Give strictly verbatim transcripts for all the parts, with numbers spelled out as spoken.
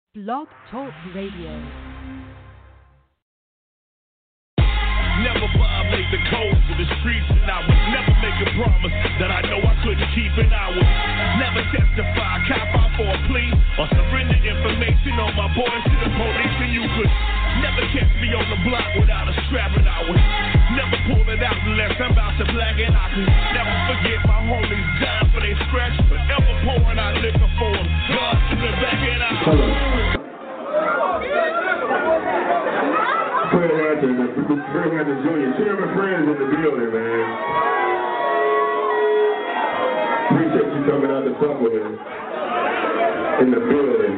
Blog Talk Radio. Never violate the codes of the streets, and I would never make a promise that I know I couldn't keep, and I would never testify, cop out for a plea, or surrender information on my boys to the police, and you could never catch me on the block without a strap, and I would never pull it out unless I'm about to black, and I could never forget my homies dying for their scratch, forever pouring out liquor for them, God to the back, and I Fred Hampton, Fred Hampton Junior Chairman Friends in the building, man. Appreciate you coming out to fuck with us in the building.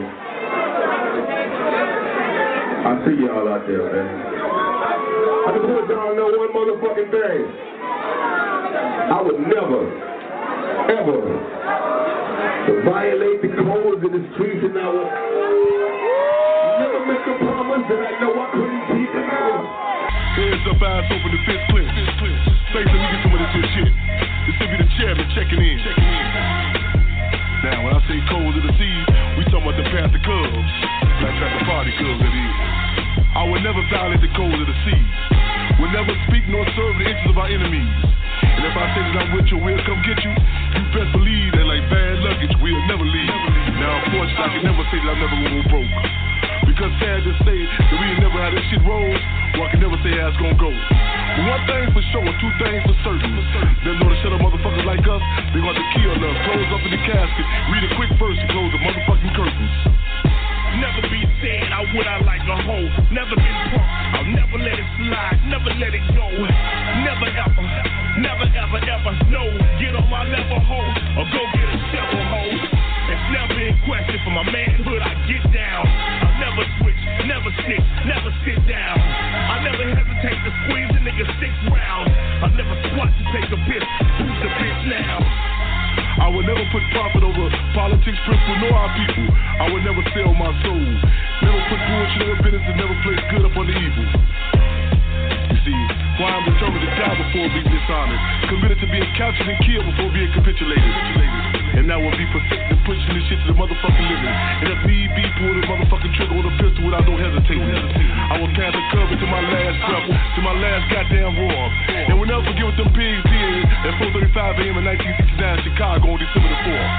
I see y'all out there, man. I just want y'all to know one motherfucking thing. I would never, ever violate the codes of the streets, and I would never make a promise that I know I couldn't keep it out. Hands up, eyes open, the fist clear. Thanks, let me get some of this good shit. This will be the chairman checking in. Now, when I say codes of the seas, we talking about the Panther Cubs. Black Panther Party Cubs, that is. I will never violate the codes of the seas. Will never speak nor serve the interests of our enemies. And if I say that I'm with you, we'll come get you, you best believe that like bad luggage, we'll never leave. Now, unfortunately, I can never say that I'm never gonna go broke. Because sad to say that we ain't never had this shit roll, well, I can never say how it's gonna go. But one thing for sure, two things for certain. There's no to shut up motherfuckers like us, they got to kill us. Close up in the casket, read a quick verse and close the motherfucking curtains. Never be sad, I would I like a hoe. Never been punk, I'll never let it slide, never let it go. Never ever, never ever ever, no. Get on my level, hoe, or go get a shovel, hoe. It's never in question for my manhood, I get down. I'll never switch, never snitch, never sit down. I never hesitate to squeeze a nigga six rounds. I'll never squat to take a piss, who's the bitch now? I would never put profit over politics, principle, nor our people. I would never sell my soul. Never put bullshit over business and never place good upon the evil. You see, for I am determined to die before being dishonored, committed to being captured and killed before being capitulated. And I will be perfect in pushing this shit to the motherfucking living. And if need be, pull the motherfucking trigger with a pistol without no hesitating. I will pass the cover to my last breath, to my last goddamn roar. And we'll never forget what them pigs did at four thirty-five a.m. in nineteen sixty-nine in Chicago on December the fourth.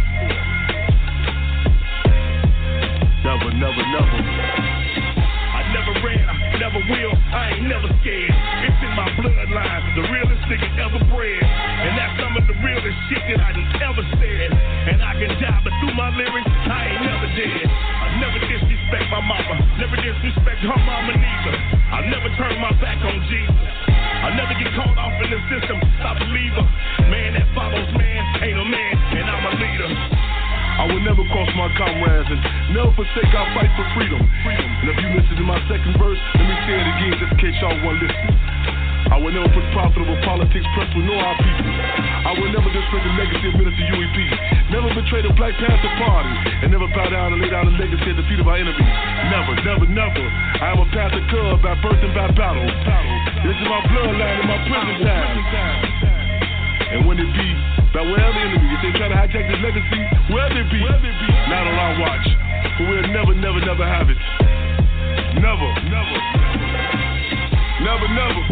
Never, never, never. I never ran, I never will, I ain't never scared. It's in my bloodline, the realest nigga ever bred. And that's some of the realest shit that I done ever said. And I can die, but through my lyrics, I ain't never dead. I never disrespect my mama, never disrespect her mama neither. I never turn my back on Jesus. I never get caught off in the system, stop a believer. Man that follows man, ain't a man, and I'm a leader. I will never cross my comrades and never forsake our fight for freedom. And if you listen to my second verse, let me say it again just in case y'all want to listen. I will never put profit over politics, principle, nor our people. I will never disrespect the legacy of Minister U E P. Never betray the Black Panther Party. And never bow down and lay down the legacy of defeat of our enemies. Never, never, never. I am a Panther Cub by birth and by battle. This is my bloodline and my prison time. And when it be, by wherever enemy, if they try to hijack this legacy, wherever it be, not on our watch. But we'll never, never, never have it. Never, never, never, never.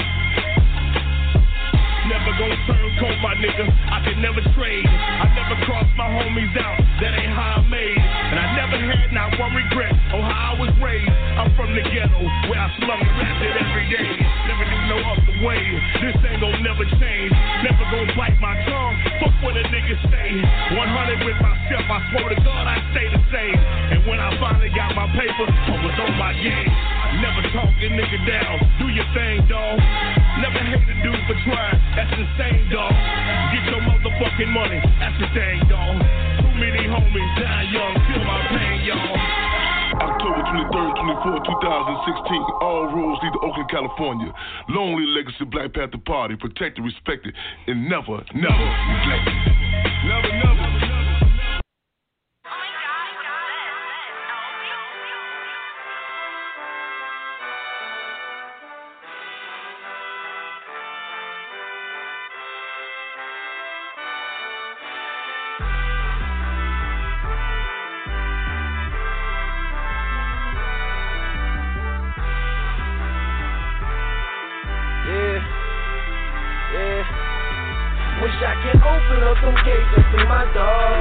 Never gonna turn cold, my nigga. I can never trade. I never cross my homies out. That ain't how I made. And I never had not one regret on how I was raised. I'm from the ghetto where I slum and rapped it every day. Never knew no other way. This ain't gonna never change. Never gonna bite my tongue. Fuck what a nigga say. one hundred with myself. I swear to God I stay the same. And when I finally got my paper, I was on my game. I never talk a nigga down. Do your thing, dawg. Never hate a dude for trying. That's the same, dawg. Get your motherfucking money. That's the thing, dawg. Too many homies die young. Feel my pain, y'all. October twenty-third, twenty-fourth, twenty sixteen. All roads lead to Oakland, California. Lonely legacy Black Panther Party. Protected, respected, and never, never neglected. Never, never. Wish I could open up them gates and free my dog.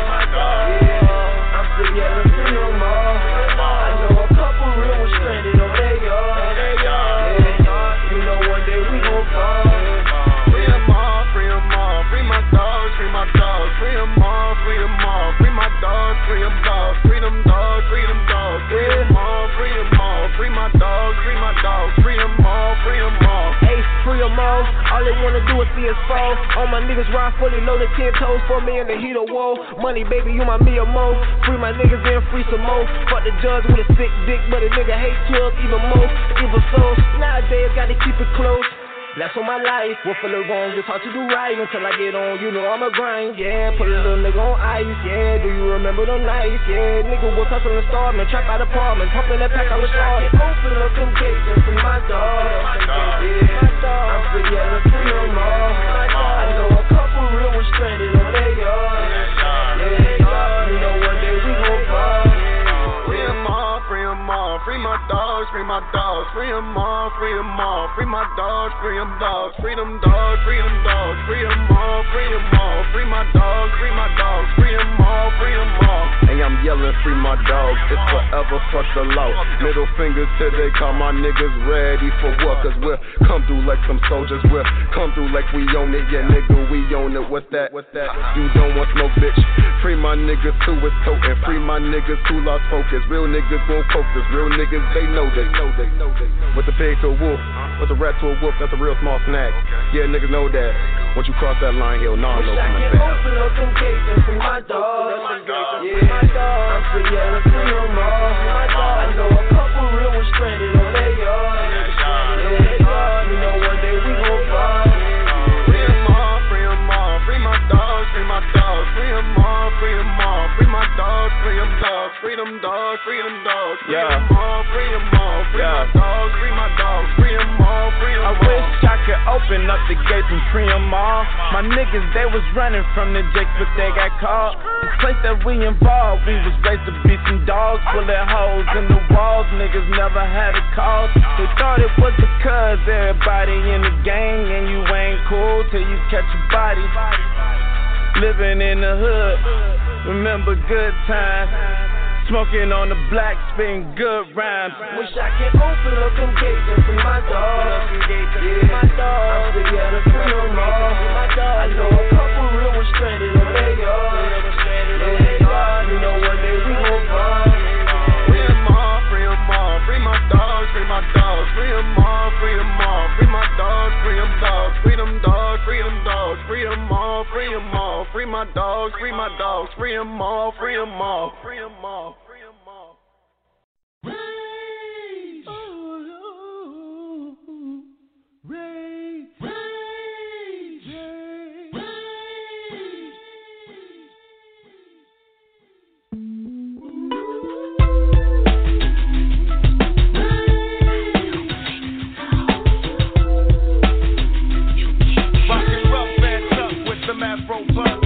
Yeah, I'm free, yeah, free no more. I know a couple real ones stranded on their yard. Yeah, you know one day we gon' fall. Free them all, free them all, free my dogs, free my dogs, free them all, free them all, free my dogs, free them dogs, free them dogs, free them dogs, free them all, free them all, free my dogs, free my dogs, free them all, free them all. Ace, free them all, all they wanna do is see us fall. All my niggas ride fully loaded, ten toes for me in the heat of war. Money, baby, you my me or mo. Free my niggas and free some more. Fuck the judge with a sick dick, but a nigga hate twelve even more. Evil souls, nowadays gotta keep it close. That's on my life, what feel it wrong, just hard to do right until I get on, you know I'm a grind, yeah, put a little nigga on ice, yeah, do you remember them nights, yeah, nigga was hustling starving, trap out apartments, pumping that pack I was starving, open up them gates and free my dog, yeah, I'm free, yeah, let's free them all, I know a couple real ones stranded on their yard, yeah, you know one day we gon' fall. Free them all, free them all, free my dogs, free my dogs, free them all, free them all, free my dogs, free them dogs, free them dogs, free them dogs, free them all, free them all, free my dogs, free my dogs, free them all, free them all. Hey, I'm yelling, free my dogs, it's forever fuck the law. Middle fingers till they call my niggas ready for what? Cause we'll come through like some soldiers, we'll come through like we own it, yeah nigga, we own it. What's that? What's that? You don't want smoke, bitch. Free my niggas who is totin', free my niggas who lost focus. Real niggas won't focus, real niggas they know they know they know they. What's a pig to a wolf? What's a rat to a wolf? That's a real small snack. Yeah, niggas know that. Once you cross that line, he'll know no coming back. Open up them gates and free my dog. Yeah, I'm free, yeah, let's free them all. I know a couple real ones stranded on their yard. Yeah, you know one day we gon' fall. Free them all, free them all, free my dogs, free my dogs, free them all, free them all, free my dogs, free them dogs, free them dogs, free them dogs, free them all, free them all, free my dogs, free my dogs, free them all, free them all. I wish I could open up the gates and free them all. My niggas, they was running from the jakes, but they got caught. The place that we involved, we was raised to be some dogs, bullet holes in the walls, niggas never had a cause. They thought it was because everybody in the gang, and you ain't cool till you catch a body. Living in the hood, remember good times. Smoking on the black, spitting good rhymes. Wish I could open up them gates and free my dog. Yeah, my dog. I'm free, yeah, let's free them all. I know a couple real ones stranded on their yard. Yeah, you know one day we gon' fall. Free them all, free them all, free my dogs, free my dogs, free them all, free them all, free my dogs, free them dogs, free them dogs, free them dogs, free them all, free them all, free my dogs, free my dogs, free them all, free them all, free them all, free them all. Rage! Ooh, rage! Rage! Rage! Rage! Rockin' rough and up with the Afro buzz.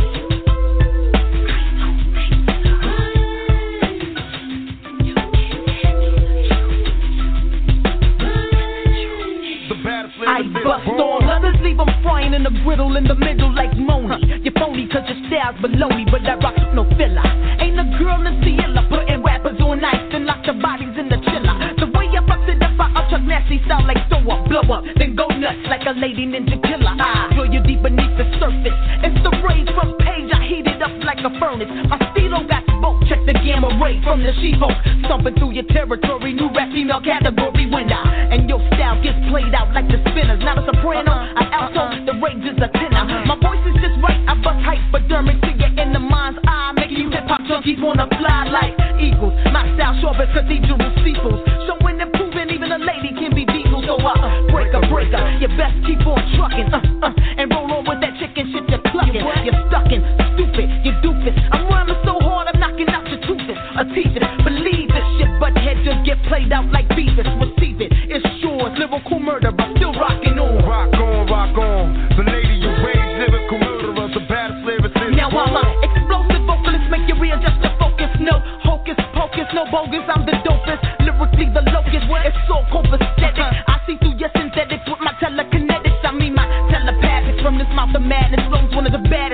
I bust all others, leave them frying in the griddle in the middle like Moni. You're phony cause your style's baloney, but I rock with no filler. Ain't a girl in Ciela putting rappers on ice and lock the bodies in the chiller. The way I fucked it up, I up Chuck Nasty style like throw up, blow up, then go nuts like a lady ninja killer. I drill you deep beneath the surface. It's the rage from Page, I heat it up like a furnace. My stilo got smoke, check the gamma ray from the She-Hulk. Stomping through your territory, new rap female category winner. And your style gets played out like the spinners. Not a soprano, an alto, the range is a tenor. My voice is just right, I bust hypodermic to you in the mind's eye. Making you hip-hop junkies wanna fly like eagles. My style sharp as cathedral steeples. Showing and proving even a lady can be diesel. So I uh, break a breaker, you best keep on trucking uh, uh, and roll on with that chicken shit you're clucking. You're stuckin', stupid, you doofus. I'm rhyming so hard, I'm knocking out your toothless. A teacher, believe this shit, but head just get played out like Beavis. Receive it, it's yours, lyrical murder, but still rocking on. Rock on, rock on. The lady you rage, lyrical murderer, the baddest lyricist. Now I'm an explosive vocalist, make you readjust your focus. No hocus pocus, no bogus, I'm the dopest. Lyrically the locust, it's so copacetic. I see through your synthetics with my telekinetics. I mean my telepathics from this mouth of madness. Flows one of the baddest.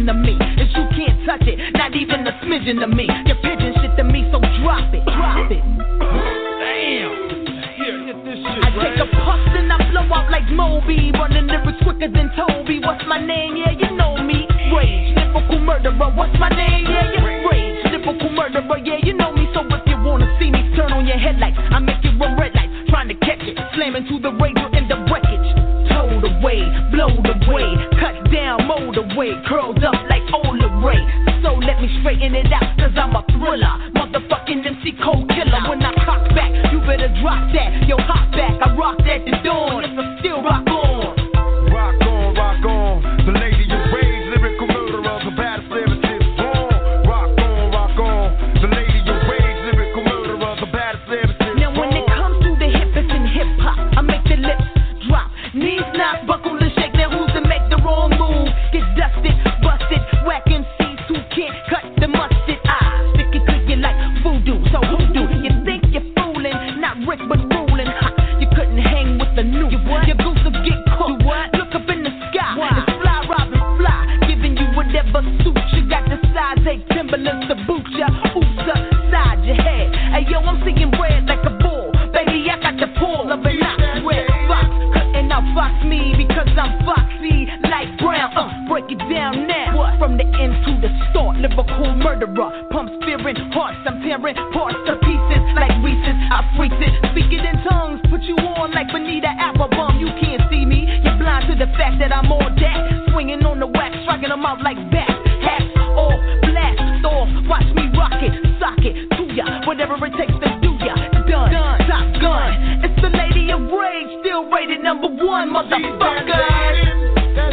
vision of me is you can't touch it, not even a smidgen of me. You're pigeon shit to me, so drop it, drop it. Damn. Here, hit this shit, I take a puff and I blow out like Moby, running lyrics quicker than Toby. What's my name? Yeah, you know me. Rage, lyrical murderer. What's my name? Yeah, yeah. Rage, lyrical murderer. Yeah, you know me. So if you wanna see me, turn on your headlights. I make it run red lights, trying to catch it, slamming to the radio in the wreckage. Towed away, blowed away, cut down, mowed away, curled up like Ola Ray. So let me straighten it out, cause I'm a thriller, motherfucking M C Cold Killer. When I cock back, you better drop that. Yo, hop back, I rock that the dawn. Yes, I still rock on. Rock on, rock on. The lady of rage, lyrical murderer, the baddest lyricist born. Rock on, rock on. The lady of rage, lyrical murderer, the baddest lyricist. Now when it comes to the hippest in hip hop, I make the lips drop, knees knock, buckle and shake. Now who's to make the wrong move? Get dusted, busted, whack M Cs who can't cut the mustard. I stick it to you like voodoo. So who do you think you're fooling? Not Rick but ruling. Ha, you couldn't hang with the new. Your goose will get cooked. Look up in the sky. It's fly, Robin, fly, giving you whatever suits you. Got the size eight Timberlands to boot ya. Oops upside your head. Hey yo, I'm seeing red like a bull. Baby, I got the pull of a not red fox. Cutting out fox me because I'm foxy like brown. Uh, break it down now. What? From the end to the start, lyrical murderer. Pumps fearing hearts, I'm tearing parts to pieces like Reese's. I freak it, speak it in tongues, put you on like Bonita Applebum. You can't see me, you're blind to the fact that I'm on that. Swinging on the wax, striking them out like bats. Hats off, blast off, watch me rock it, sock it to ya, whatever it takes to do ya. Done, Done. Top gun. It's the lady of rage, still rated number one, motherfucker.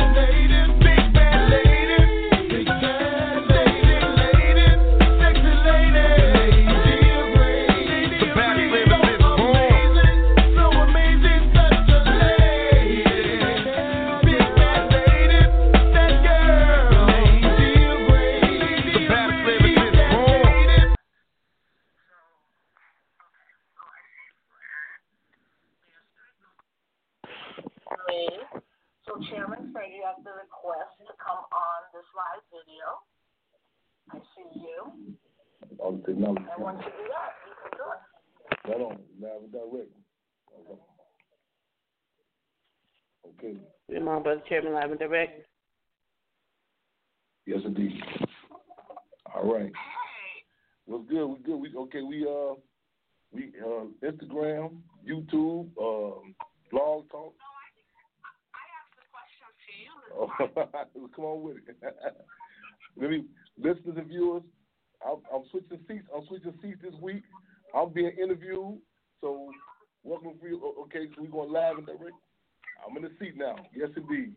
So Chairman said you have the request to come on this live video. I see you. I'll take number. And once you do that, you can do it. Right on, live and direct. Okay. Good morning, Brother Chairman, live and direct. Yes, indeed. All right. What's good? We good. We okay. We uh, we uh, Instagram, YouTube, um, Blog Talk. Oh, come on with it. Let me, listeners and viewers, I'm, I'm switching seats. I'm switching seats this week. I'm being interviewed. So, welcome for you. Okay, so we're going live and direct. I'm in the seat now. Yes, indeed.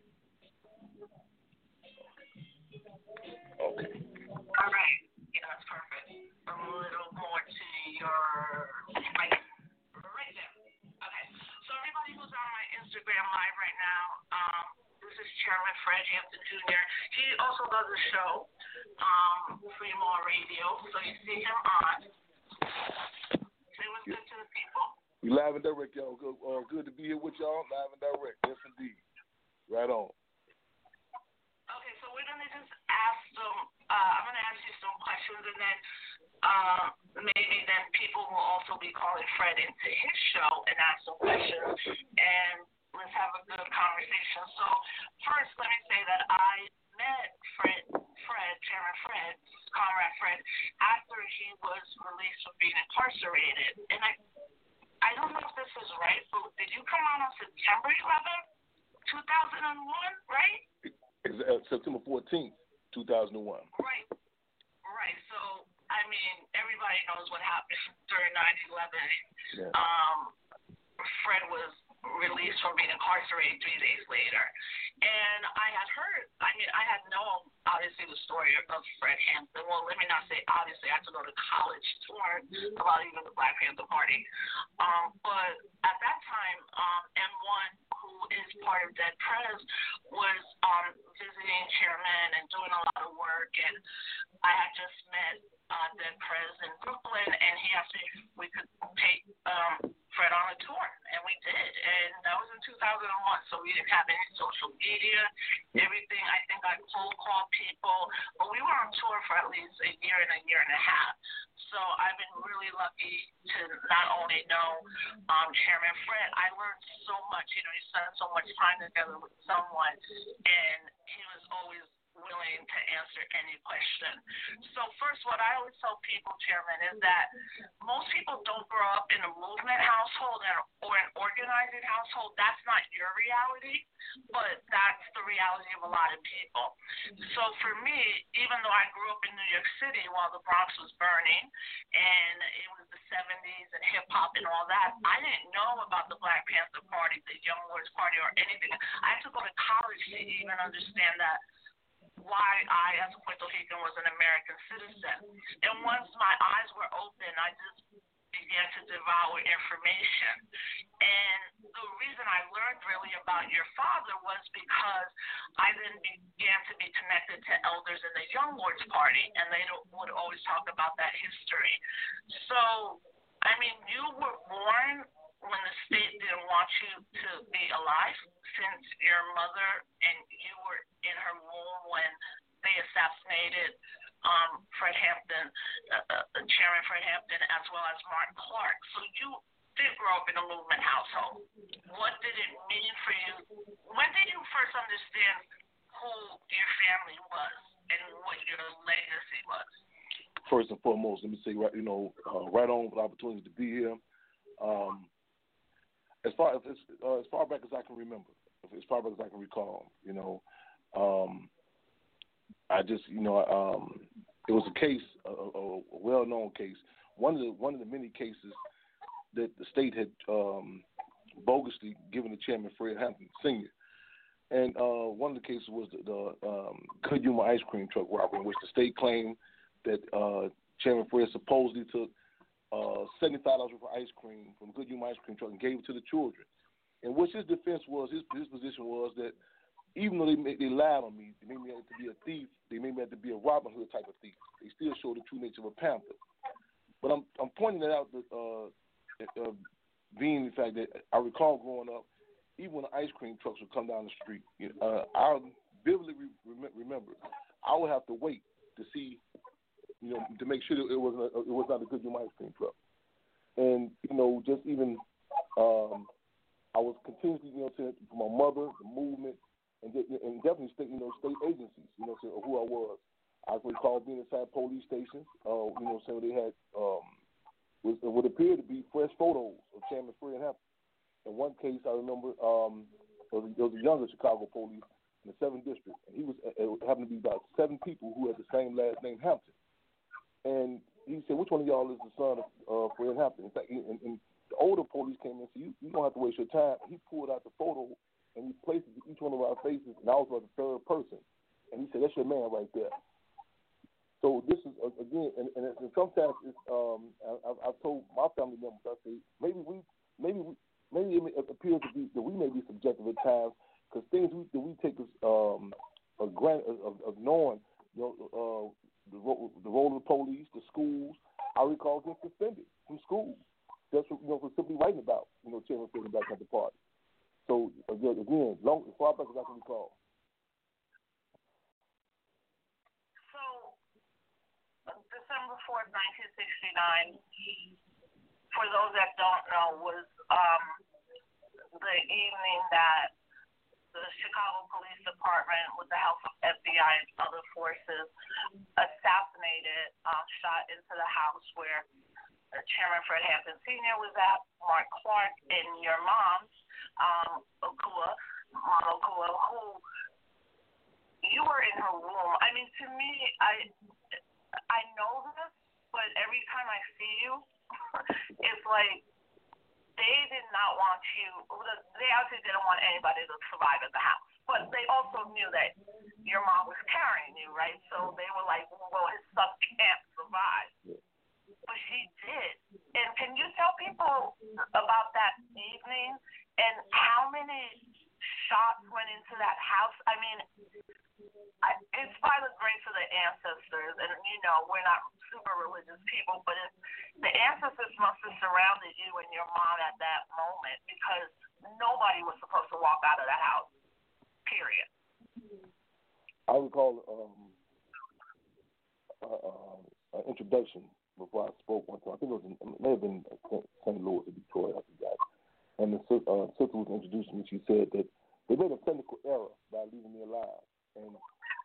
Okay. All right. Yeah, that's perfect. A little more to your right, right there. Okay. So, everybody who's on my Instagram live right now, um, this is Chairman Fred Hampton Junior He also does a show, um, Fremont Radio, so you see him on. Say what's good to the people. We live and direct, y'all. Good, uh, good to be here with y'all, live and direct. Yes, indeed. Right on. Okay, so we're going to just ask some, uh, I'm going to ask you some questions, and then uh, maybe then people will also be calling Fred into his show and ask some questions, and let's have a good conversation. So first, let me say that I met Fred, Fred, Chairman Fred, Comrade Fred, after he was released from being incarcerated. And I I don't know if this is right, but did you come out on September eleventh, two thousand one, right? It's uh, September fourteenth, two thousand one. Right. Right. So, I mean, everybody knows what happened during nine eleven. Yeah. Um, Fred was released from being incarcerated three days later. And I had heard, I mean, I had known, obviously, the story of Fred Hampton. Well, let me not say obviously. I had to go to college to learn about even the Black Panther Party. Um, but at that time, um, M one, who is part of Dead Prez, was um, visiting Chairman and doing a lot of work. And I had just met uh, Dead Prez in Brooklyn, and he asked me if we could take um, Fred on a tour. and we did. And that was in two thousand one, so we didn't have any social media, everything. I think I cold called people, but we were on tour for at least a year and a year and a half. So I've been really lucky to not only know um, Chairman Fred, I learned so much. You know, he spent so much time together with someone, and he was always willing to answer any question. So first, what I always tell people, Chairman, is that most people don't grow up in a movement household or an organizing household. That's not your reality, but that's the reality of a lot of people. So for me, even though I grew up in New York City while the Bronx was burning, and it was the seventies and hip-hop and all that, I didn't know about the Black Panther Party, the Young Lords Party, or anything. I had to go to college to even understand that why I, as a Puerto Rican, was an American citizen. And once my eyes were open, I just began to devour information. And the reason I learned really about your father was because I then began to be connected to elders in the Young Lords Party, and they would always talk about that history. So, I mean, you were born when the state didn't want you to be alive, since your mother and you were in her womb when they assassinated um, Fred Hampton, uh, uh, Chairman Fred Hampton, as well as Mark Clark. So you did grow up in a movement household. What did it mean for you? When did you first understand who your family was and what your legacy was? First and foremost, let me say, right, you know, uh, right on with the opportunity to be here. Um, as far as uh, as far back as I can remember, as far back as I can recall, you know, um, I just, you know, um, it was a case, a, a, a well-known case. One of the one of the many cases that the state had um, bogusly given to Chairman Fred Hampton Senior And uh, one of the cases was the, the um, Good Yuma ice cream truck robbery, in which the state claimed that uh, Chairman Fred supposedly took uh, seventy-five dollars worth of ice cream from Good Yuma ice cream truck and gave it to the children. And what his defense was, his, his position was that even though they made, they lied on me, they made me out to be a thief, they made me out to be a Robin Hood type of thief, they still showed the true nature of a panther. But I'm I'm pointing that out that, uh, uh, being the fact that I recall growing up, even when the ice cream trucks would come down the street, you know, uh, I vividly re- remember I would have to wait to see, you know, to make sure that it wasn't a, it was not a Good Yuma ice cream truck. And you know, just even um, I was continuously, you know, to, for my mother, the movement, and, and definitely state, you know, state agencies, you know, to, who I was. I recall being inside police stations, uh, you know, so they had um, was, what appeared to be fresh photos of Chairman Fred Hampton. In one case, I remember um, there, was a, there was a younger Chicago police in the seventh District, and he was it happened to be about seven people who had the same last name, Hampton. And he said, "Which one of y'all is the son of uh, Fred Hampton?" In fact, he, and, and the older police came in and said, "You, you don't have to waste your time." He pulled out the photo and he placed it to each one of our faces, and I was like the third person. And he said, "That's your man right there." So this is again, and, and, and sometimes it's, um, I, I've told my family members, I say maybe we, maybe we, maybe it appears to be that we may be subjective at times because things we, that we take as um, a grant of, of knowing, you know, uh, the, ro- the role of the police, the schools. I recall getting suspended from school just for, you know, for simply writing about, you know, Chairman Fred and Black Panther Party. So again, again, long as far back as I can recall. December fourth, nineteen sixty-nine, for those that don't know, was um, the evening that the Chicago Police Department, with the help of F B I and other forces, assassinated, um, shot into the house where Chairman Fred Hampton Senior was at, Mark Clark, and your mom, um, Okua, Mom Okua, who you were in her womb. I mean, to me, I... I know this, but every time I see you, it's like they did not want you, they actually didn't want anybody to survive at the house. But they also knew that your mom was carrying you, right? So they were like, well, his son can't survive. But she did. And can you tell people about that evening and how many shots went into that house? I mean, I, it's by the grace of the ancestors, and you know we're not super religious people, but it, the ancestors must have surrounded you and your mom at that moment because nobody was supposed to walk out of the house. Period. I recall um, uh, uh, an introduction before I spoke one time. I think it was in, it may have been Saint Louis or Detroit, I forgot. And the uh, sister was introducing me. She said that they made a technical error by leaving me alive. And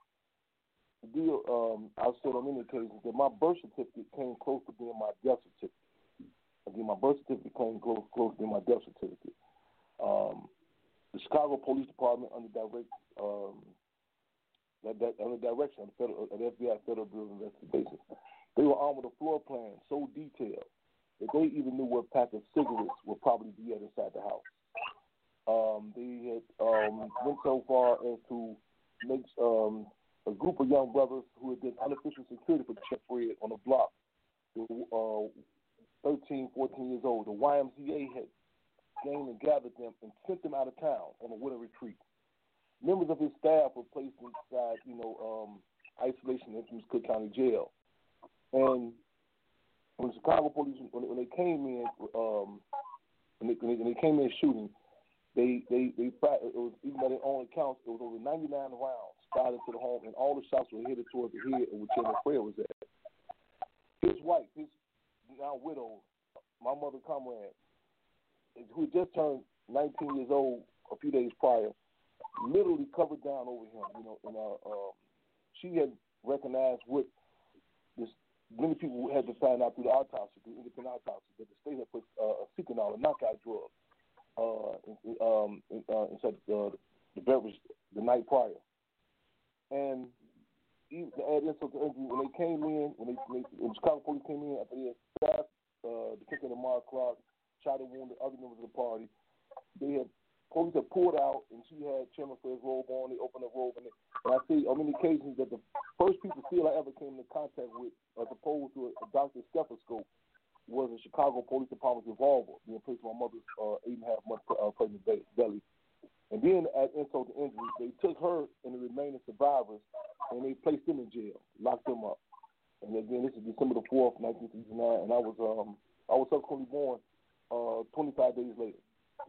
the deal, um, I've said on many occasions that my birth certificate came close to being my death certificate. Again, my birth certificate came close, close to being my death certificate. Um, the Chicago Police Department, under direct um, that, that under direction of the, federal, of the F B I, Federal Bureau of Investigation, they were armed with a floor plan so detailed that they even knew what pack of cigarettes would probably be at inside the house. Um, they had um, went so far as to make um, a group of young brothers who had done unofficial security for Chef Fred on the block, uh, thirteen, fourteen years old. The Y M C A had gained and gathered them and sent them out of town on a winter retreat. Members of his staff were placed inside, you know, um, isolation in Cook County Jail. And when the Chicago police, when, when they came in, um, when, they, when they came in shooting, they they they it was, even by their own accounts, it was over ninety-nine rounds fired into the home, and all the shots were headed toward the head of where Chairman Fred was at. His wife, his now widow, my mother comrade, who had just turned nineteen years old a few days prior, literally covered down over him. You know, and uh, um, she had recognized what this. Many people had to find out through the autopsy, through the independent autopsy, that the state had put uh, a Seconal, a knockout drug, uh, in, um, in, uh, inside the, the beverage the night prior. And even to add insult to injury, when they came in, when they, when, they, when the Chicago police came in, after they had stabbed uh, the kicker Lamar Clark, shot and wounded other members of the party, they had police had pulled out, and she had Chairman Fred's robe on. They opened the robe, and, they, and I see on many occasions that the first piece of steel I ever came into contact with, as opposed to a, a doctor's stethoscope, was a Chicago Police Department revolver being placed on my mother's uh, eight and a half month uh, pregnant belly. And then, at insult to injury, they took her and the remaining survivors, and they placed them in jail, locked them up. And again, this is December the fourth, nineteen sixty-nine, and I was um I was subsequently born uh, twenty-five days later.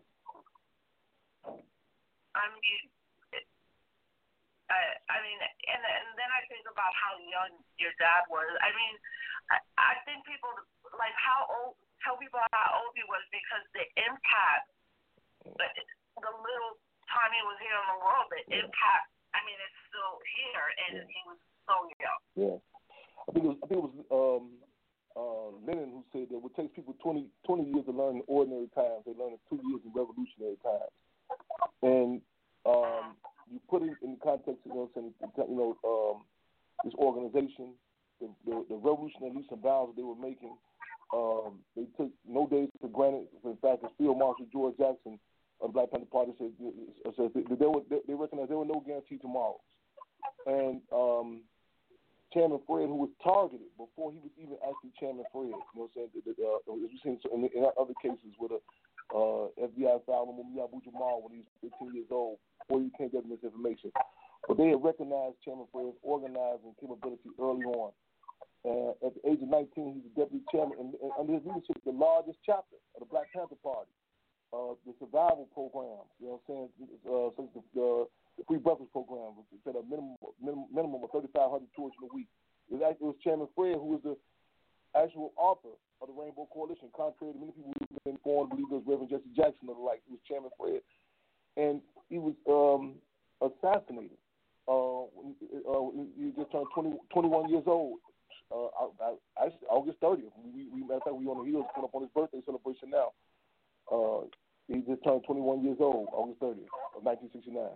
I mean, it, I, I mean, and, and then I think about how young your dad was. I mean, I, I think people, like, how old, tell people how old he was, because the impact, the, the little time he was here in the world, the impact, I mean, it's still here, and yeah. He was so young. Yeah. I think it was, I think it was um, uh, Lenin who said that it takes people twenty, twenty years to learn in ordinary times. They learn in two years in revolutionary times. And um, you put it in the context of, you know, you know um, this organization, the, the, the revolutionary leaps and bounds that they were making. Um, they took no days for granted. In fact, as Field Marshal George Jackson of the Black Panther Party said, said they, they, were, they, they recognized there were no guaranteed tomorrows. And um, Chairman Fred, who was targeted before he was even actually Chairman Fred, you know what I'm saying? The, the, uh, as we've seen in, in other cases with a Uh, F B I found him Abu Jamal when he was fifteen years old, before he became government information. But they had recognized Chairman Fred's organizing capability early on. Uh, at the age of nineteen, he was deputy chairman, and, and under his leadership, the largest chapter of the Black Panther Party, uh, the survival program, you know what I'm saying, uh, such the, the, the free breakfast program, which said a minimum, minimum, minimum of thirty-five hundred tours in a week. It was, actually, it was Chairman Fred who was the actual author of the Rainbow Coalition, contrary to many people who have been informed to believe it was Reverend Jesse Jackson or the like. It was Chairman Fred. And he was um, assassinated. Uh, uh, he just turned twenty, twenty-one years old. Uh, I, I, August thirtieth. We, we, matter of fact, we on the heels coming up on his birthday celebration now. Uh, he just turned twenty-one years old, August thirtieth of nineteen sixty-nine.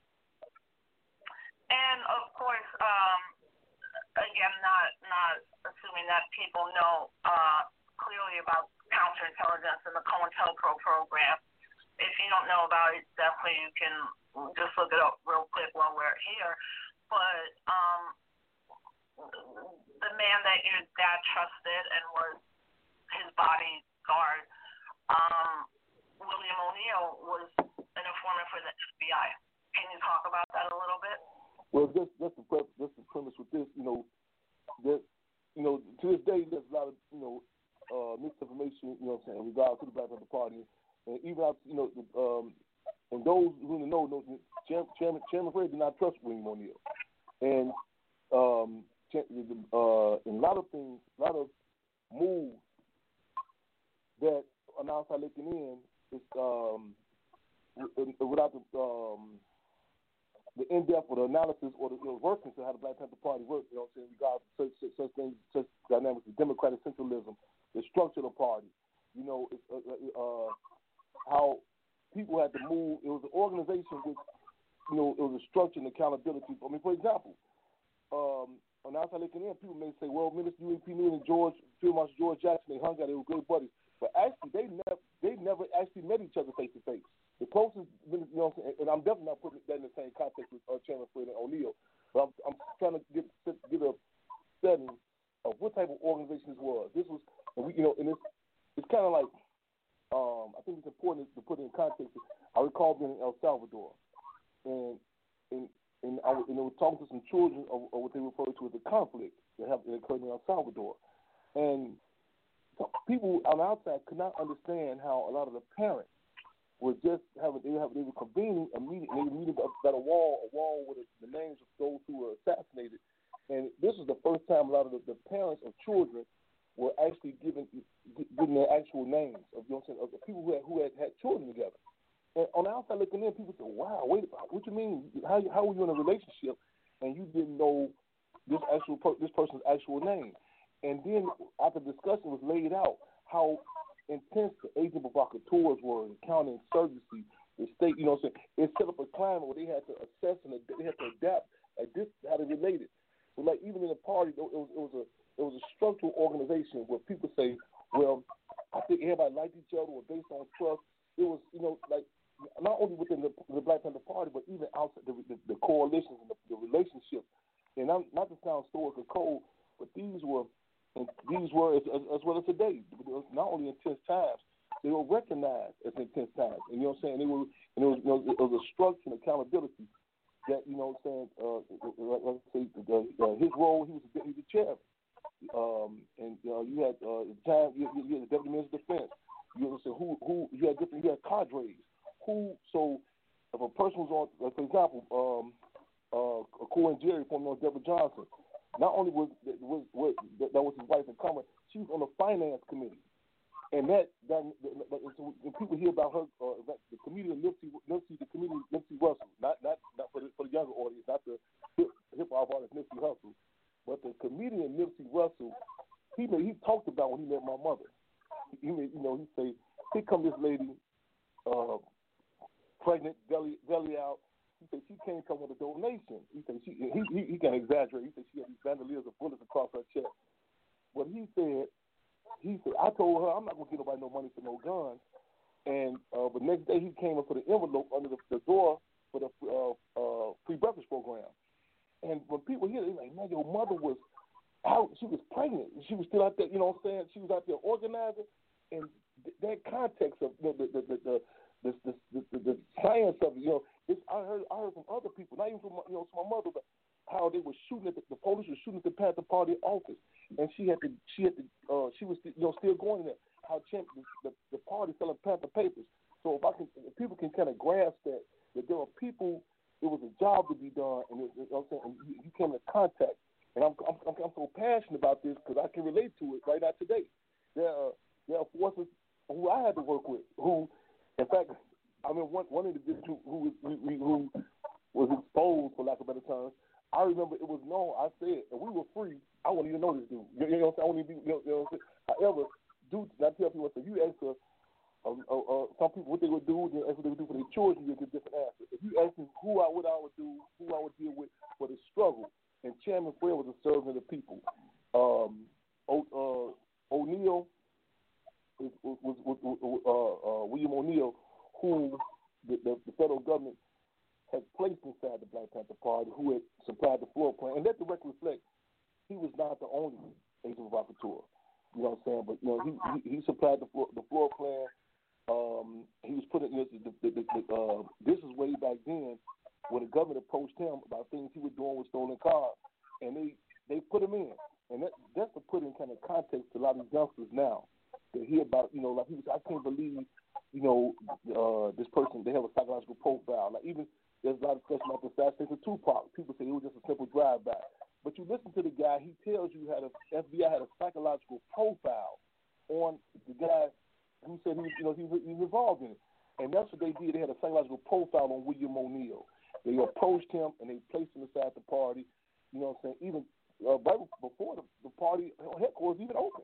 And, of course, um, again, not not assuming that people know uh, clearly about counterintelligence and the COINTELPRO program. If you don't know about it, definitely you can just look it up real quick while we're here. But um, the man that your dad trusted and was his bodyguard, um, William O'Neill, was an informant for the F B I. Can you talk about that a little bit? Well, just that's the that's the premise with this. You know, that you know to this day there's a lot of you know uh, misinformation, you know what I'm saying, in regards to the Black Panther Party. And even, you know, um, and those who know, know Chairman, Chairman Fred did not trust William O'Neal. And um, uh, in a lot of things, a lot of moves that are now looking in, is um, without the um, the in-depth or the analysis or the you know, workings of how the Black Panther Party works, you know what I'm saying, in regards to such, such, such things, such dynamics as democratic centralism, the structure of the party, you know, it's, uh, uh, how people had to move. It was an organization with, you know, it was a structure and accountability. I mean, for example, um, on outside looking in, people may say, well, Minister U E P Newton and George, Field Marshal George Jackson, they hung out, they were great buddies. But actually, they never, they never actually met each other face to face. The closest, you know, what I'm saying, and I'm definitely not putting that in the same context with uh, Chairman Fred and O'Neal, but I'm, I'm trying to get get a setting of what type of organization this was. This was, and we, you know, and it's it's kind of like, um, I think it's important to put it in context. I recall being in El Salvador, and and and I, and I was talking to some children of, of what they refer to as the conflict that happened that occurred in El Salvador, and people on the outside could not understand how a lot of the parents were just having they were, they were convening a meeting. They were meeting at a wall, a wall with the names of those who were assassinated. And this was the first time a lot of the, the parents of children were actually given given their actual names of, you know what I'm saying, of the people who had, who had had children together. And on the outside looking in, people said, "Wow, wait, what you mean? How how were you in a relationship and you didn't know this actual per, this person's actual name?" And then after discussion was laid out, how intense the agent provocateurs were, the counterinsurgency, the state, you know what I'm saying, it set up a climate where they had to assess and they had to adapt like this, how they related. So like even in the party, it was, it was a it was a structural organization where people say, well, I think everybody liked each other or based on trust. It was, you know, like not only within the, the Black Panther Party, but even outside the, the, the coalitions and the, the relationships. And I'm, not to sound stoic or cold, but these were And these were, as, as, as well as today, not only intense times, they were recognized as intense times. And you know what I'm saying? They were, and it was, you know, it was a structure and accountability that, you know what I'm saying, uh, like, like I say, the, uh, his role, he was, he was the chairman. Um, and uh, you had, uh, time, you, you had the Deputy Minister of Defense. You know what I'm saying? Who, who, you had different, you had cadres. Who, so if a person was on, like, for example, um, uh, Cohen Jerry, formerly known as Deborah Johnson, not only was, was, was that, that was his wife in common, she was on the finance committee, and that that, that, that so when people hear about her, uh, that the comedian Nipsey, Nipsey, the comedian Nipsey Russell, not not not for the, for the younger audience, not the hip hop artist Nipsey Hussle, but the comedian Nipsey Russell, he made, he talked about when he met my mother. He made, you know, he say, here come this lady, uh, pregnant, belly belly out. He said she can't come with a donation. He said she he he, he can exaggerate. He said she had these bandoliers of bullets across her chest. But he said he said I told her I'm not gonna give nobody no money for no guns. And uh, but next day he came and put an envelope under the, the door for the uh, uh, free breakfast program. And when people hear it, they're like, man, your mother was out. She was pregnant. She was still out there. You know what I'm saying? She was out there organizing. And th- that context of the the the the, the The, the, the, the science of it, you know, it's, I heard I heard from other people, not even from my, you know, from my mother, but how they were shooting at the, the police were shooting at the Panther Party office, and she had to, she had to, uh, she was, you know, still going there. How champ, the, the, the party selling Panther papers. So if I can, if people can kind of grasp that, that there are people, it was a job to be done, and it, you know what I'm saying, and you, you came into contact, and I'm, I'm, I'm, I'm so passionate about this because I can relate to it right now today. There are, there are forces who I had to work with who. In fact, I mean, one one individual who was who, who was exposed, for lack of better terms, I remember it was known. I said, if we were free, I wouldn't even know this dude. You, you know what I'm saying? I wouldn't even be, you know, you know what I'm saying? However, dude, I tell people, if you ask uh, uh, uh, some people what they would do, and ask what they would do for their children, you get a different answer. If you ask me who I what I would do, who I would deal with for the struggle, and Chairman Fred was a servant of the people. Um, o, uh, O'Neal. Was, was, was, was uh, uh, William O'Neal, who the, the, the federal government had placed inside the Black Panther Party, who had supplied the floor plan. And that directly reflects he was not the only agent provocateur. You know what I'm saying? But, you know, he he, he supplied the floor, the floor plan. Um, he was putting, you know, the, the, the, the, uh, this is way back then when the government approached him about things he was doing with stolen cars. And they, they put him in. And that, that's to put in kind of context to a lot of these youngsters now. you know, like people say, I can't believe, you know, uh, this person, they have a psychological profile. Like even there's a lot of discussion about the assassination of Tupac. People say it was just a simple drive-by. But you listen to the guy, he tells you how the F B I had a psychological profile on the guy who said he, you know, he, he was involved in it. And that's what they did. They had a psychological profile on William O'Neal. They approached him and they placed him inside the party. You know what I'm saying? Even uh, right before the, the party headquarters even opened.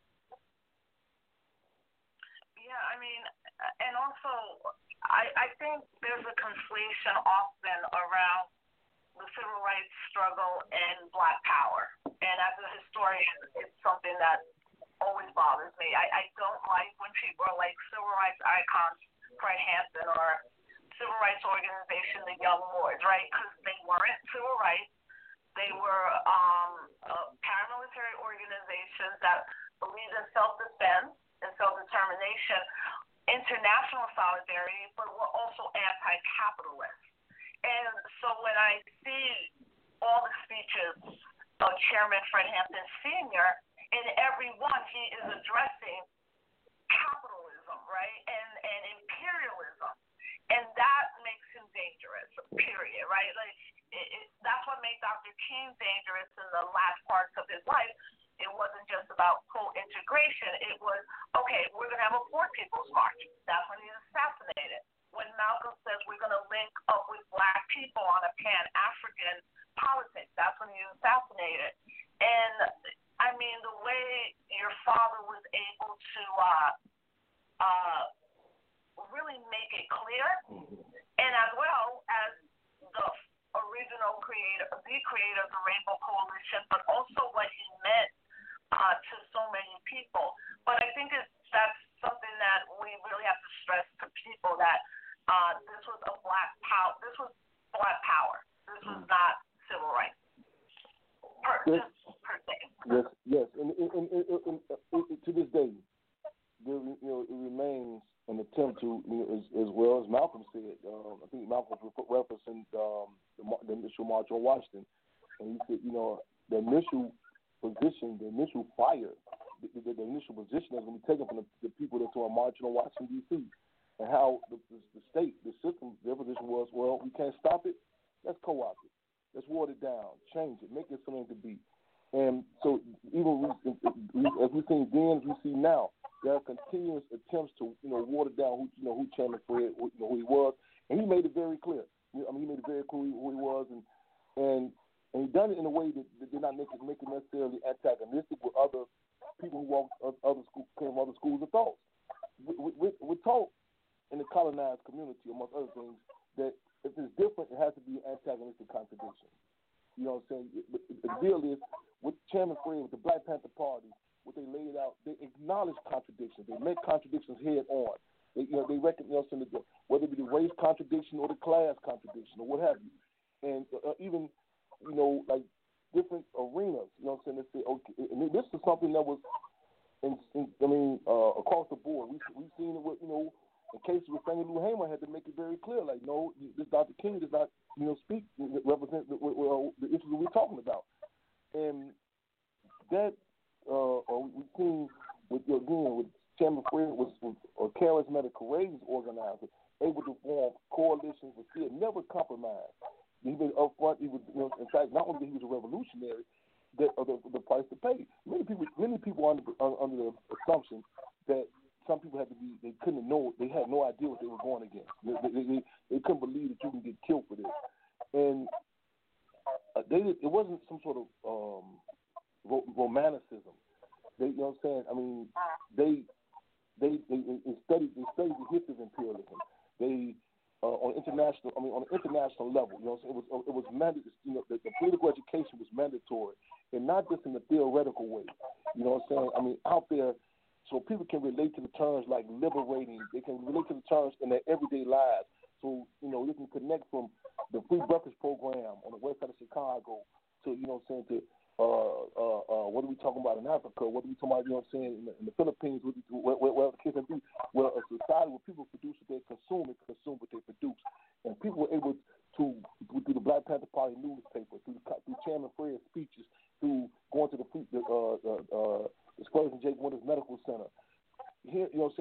Yeah, I mean, and also, I, I think there's a conflation often around the civil rights struggle and Black power. And as a historian, it's something that always bothers me. I, I don't like when people are like civil rights icons, Fred Hampton, or civil rights organization, the Young Lords, right? Because they weren't civil rights. They were um, uh, paramilitary organizations that believed in self-defense and self-determination, international solidarity, but were also anti-capitalist. And so when I see all the speeches of Chairman Fred Hampton Senior, in every one he is addressing capitalism, right, and, and imperialism. And that makes him dangerous, period, right? Like it, it, that's what made Doctor King dangerous in the last parts of his life. It wasn't just about, quote, integration. It was, okay, we're going to have a Poor People's March. That's when he was assassinated. When Malcolm says we're going to link up with Black people on a Pan-African politics, that's when he was assassinated. And, I mean, the way your father was able to uh, uh, really make it clear, and as well as the original creator, the creator of the Rainbow Coalition, but also what he meant uh, to so many people. But I think it's, that's something that we really have to stress to people, that uh, this was a Black power. This was Black power. This was not civil rights. Per, yes. Just per se. Yes, yes, and, and, and, and, and, and to this day, there, you know, it remains an attempt to, you know, as, as well as Malcolm said. Um, I think Malcolm was referencing um, the, the initial march on Washington, and he said, you know, the initial position, the initial fire, the, the, the initial position is going to be taken from the, the people that were marching on Washington D C, and how the, the, the state, the system, their position was, well, we can't stop it. Let's co-opt it. Let's water it down, change it, make it something to be. And so even we, as we've seen then, as we see now, there are continuous attempts to, you know, water down who, you know, who Chairman Fred, you know, who he was, and he made it very clear. I mean, he made it very clear who he was, and and and he done it in a way that, that did not make it make it necessarily antagonistic with other people who walked other school, came from other schools of thought. We, we, we're taught in the colonized community, amongst other things, that if it's different, it has to be antagonistic contradiction. You know what I'm saying? The, the deal is, with Chairman Fred, with the Black Panther Party, what they laid out, they acknowledge contradictions. They make contradictions head on. They, you know, they recognize you know, whether it be the race contradiction or the class contradiction or what have you. And uh, even, you know, like different arenas, you know what I'm saying? They say, okay, and this is something that was, in, in, I mean, uh, across the board. We, we've seen it with, you know, in cases with Fannie Lou Hamer had to make it very clear, like, no, this Doctor King does not, you know, speak, represent the, well, the issues that we're talking about. And that, uh, uh we've seen with, again, with Chairman Fred was, was a charismatic, courageous organizer, able to form coalitions with fear, never compromised. He was up front, he was, you know, in fact, not only he was a revolutionary, that, uh, the, the price to pay. Many people, many people under, uh, under the assumption that some people had to be, they couldn't know, they had no idea what they were going against. They, they, they, they couldn't believe that you can get killed for this. And uh, they did, it wasn't some sort of um, ro- romanticism. They, you know what I'm saying? I mean, they they they, they studied they studied the history of imperialism. They uh, on international, I mean, on an international level, you know, what I'm saying? It was it was mandatory. You know, the, the political education was mandatory, and not just in the theoretical way. You know what I'm saying? I mean, out there. So people can relate to the terms like liberating. They can relate to the terms in their everyday lives. So, you know, they can connect from the free breakfast program on the west side of Chicago to, you know what I'm saying, to uh, uh, uh, what are we talking about in Africa? What are we talking about, you know what I'm saying, in the, in the Philippines, where, where, where the kids can be, where a society where people produce what they consume and consume what they produce. And people were able to, through the Black Panther Party newspaper, through, through Chairman Fred's speeches, through going to the, the uh, uh, uh, the Spurs and Jake Winters Medical Center. Here, you know,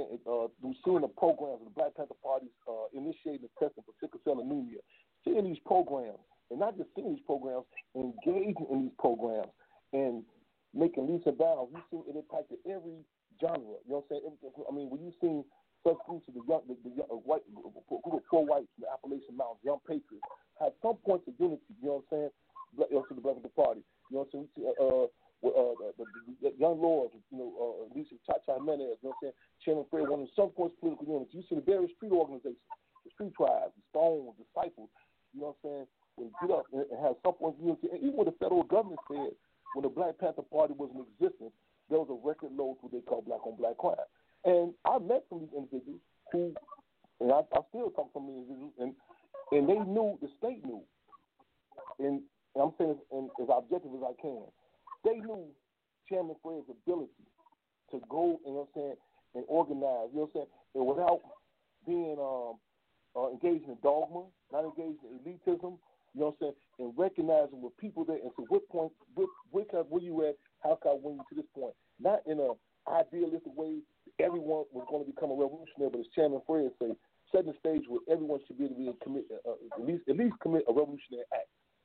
seeing these programs, and not just seeing these programs, engaging in these programs, and making leaps and bounds, you've seen it impacted every genre. You know what I'm saying? Every, I mean, when you've seen such groups of the young, the, the young, uh, white, group of poor whites from the Appalachian Mountains, Young Patriots, have some points of unity. You know what I'm saying? Also, the Black Panther Party. You know what I'm saying? Uh, uh, the, the, the Young Lords, you know, uh, Lisa Cha-Cha Menez, you know what I'm saying? Chairman Fred, one of some points political units. You see the various street organizations, the street tribes, the Stones, Disciples. You know what I'm saying? When you get up and, and have some points of unity, and even what the federal government said when the Black Panther Party was in existence, there was a record low to what they call black on black crime. And I met some of these individuals who, and I, I still talk to some of these individuals, and, and they knew, the state knew, and, and I'm saying as, as objective as I can, they knew Chairman Fred's ability to go, you know what I'm saying, and organize, you know what I'm saying, and without being um, uh, engaged in dogma, not engaged in elitism, you know what I'm saying, and recognizing with people there, and so what point, what, what kind, where you at, how can I win you to this point? Not in a idealistic way, everyone was going to become a revolutionary, but as Chairman Fred said, setting the stage where everyone should be able to be commit, uh, at least at least commit a revolutionary act.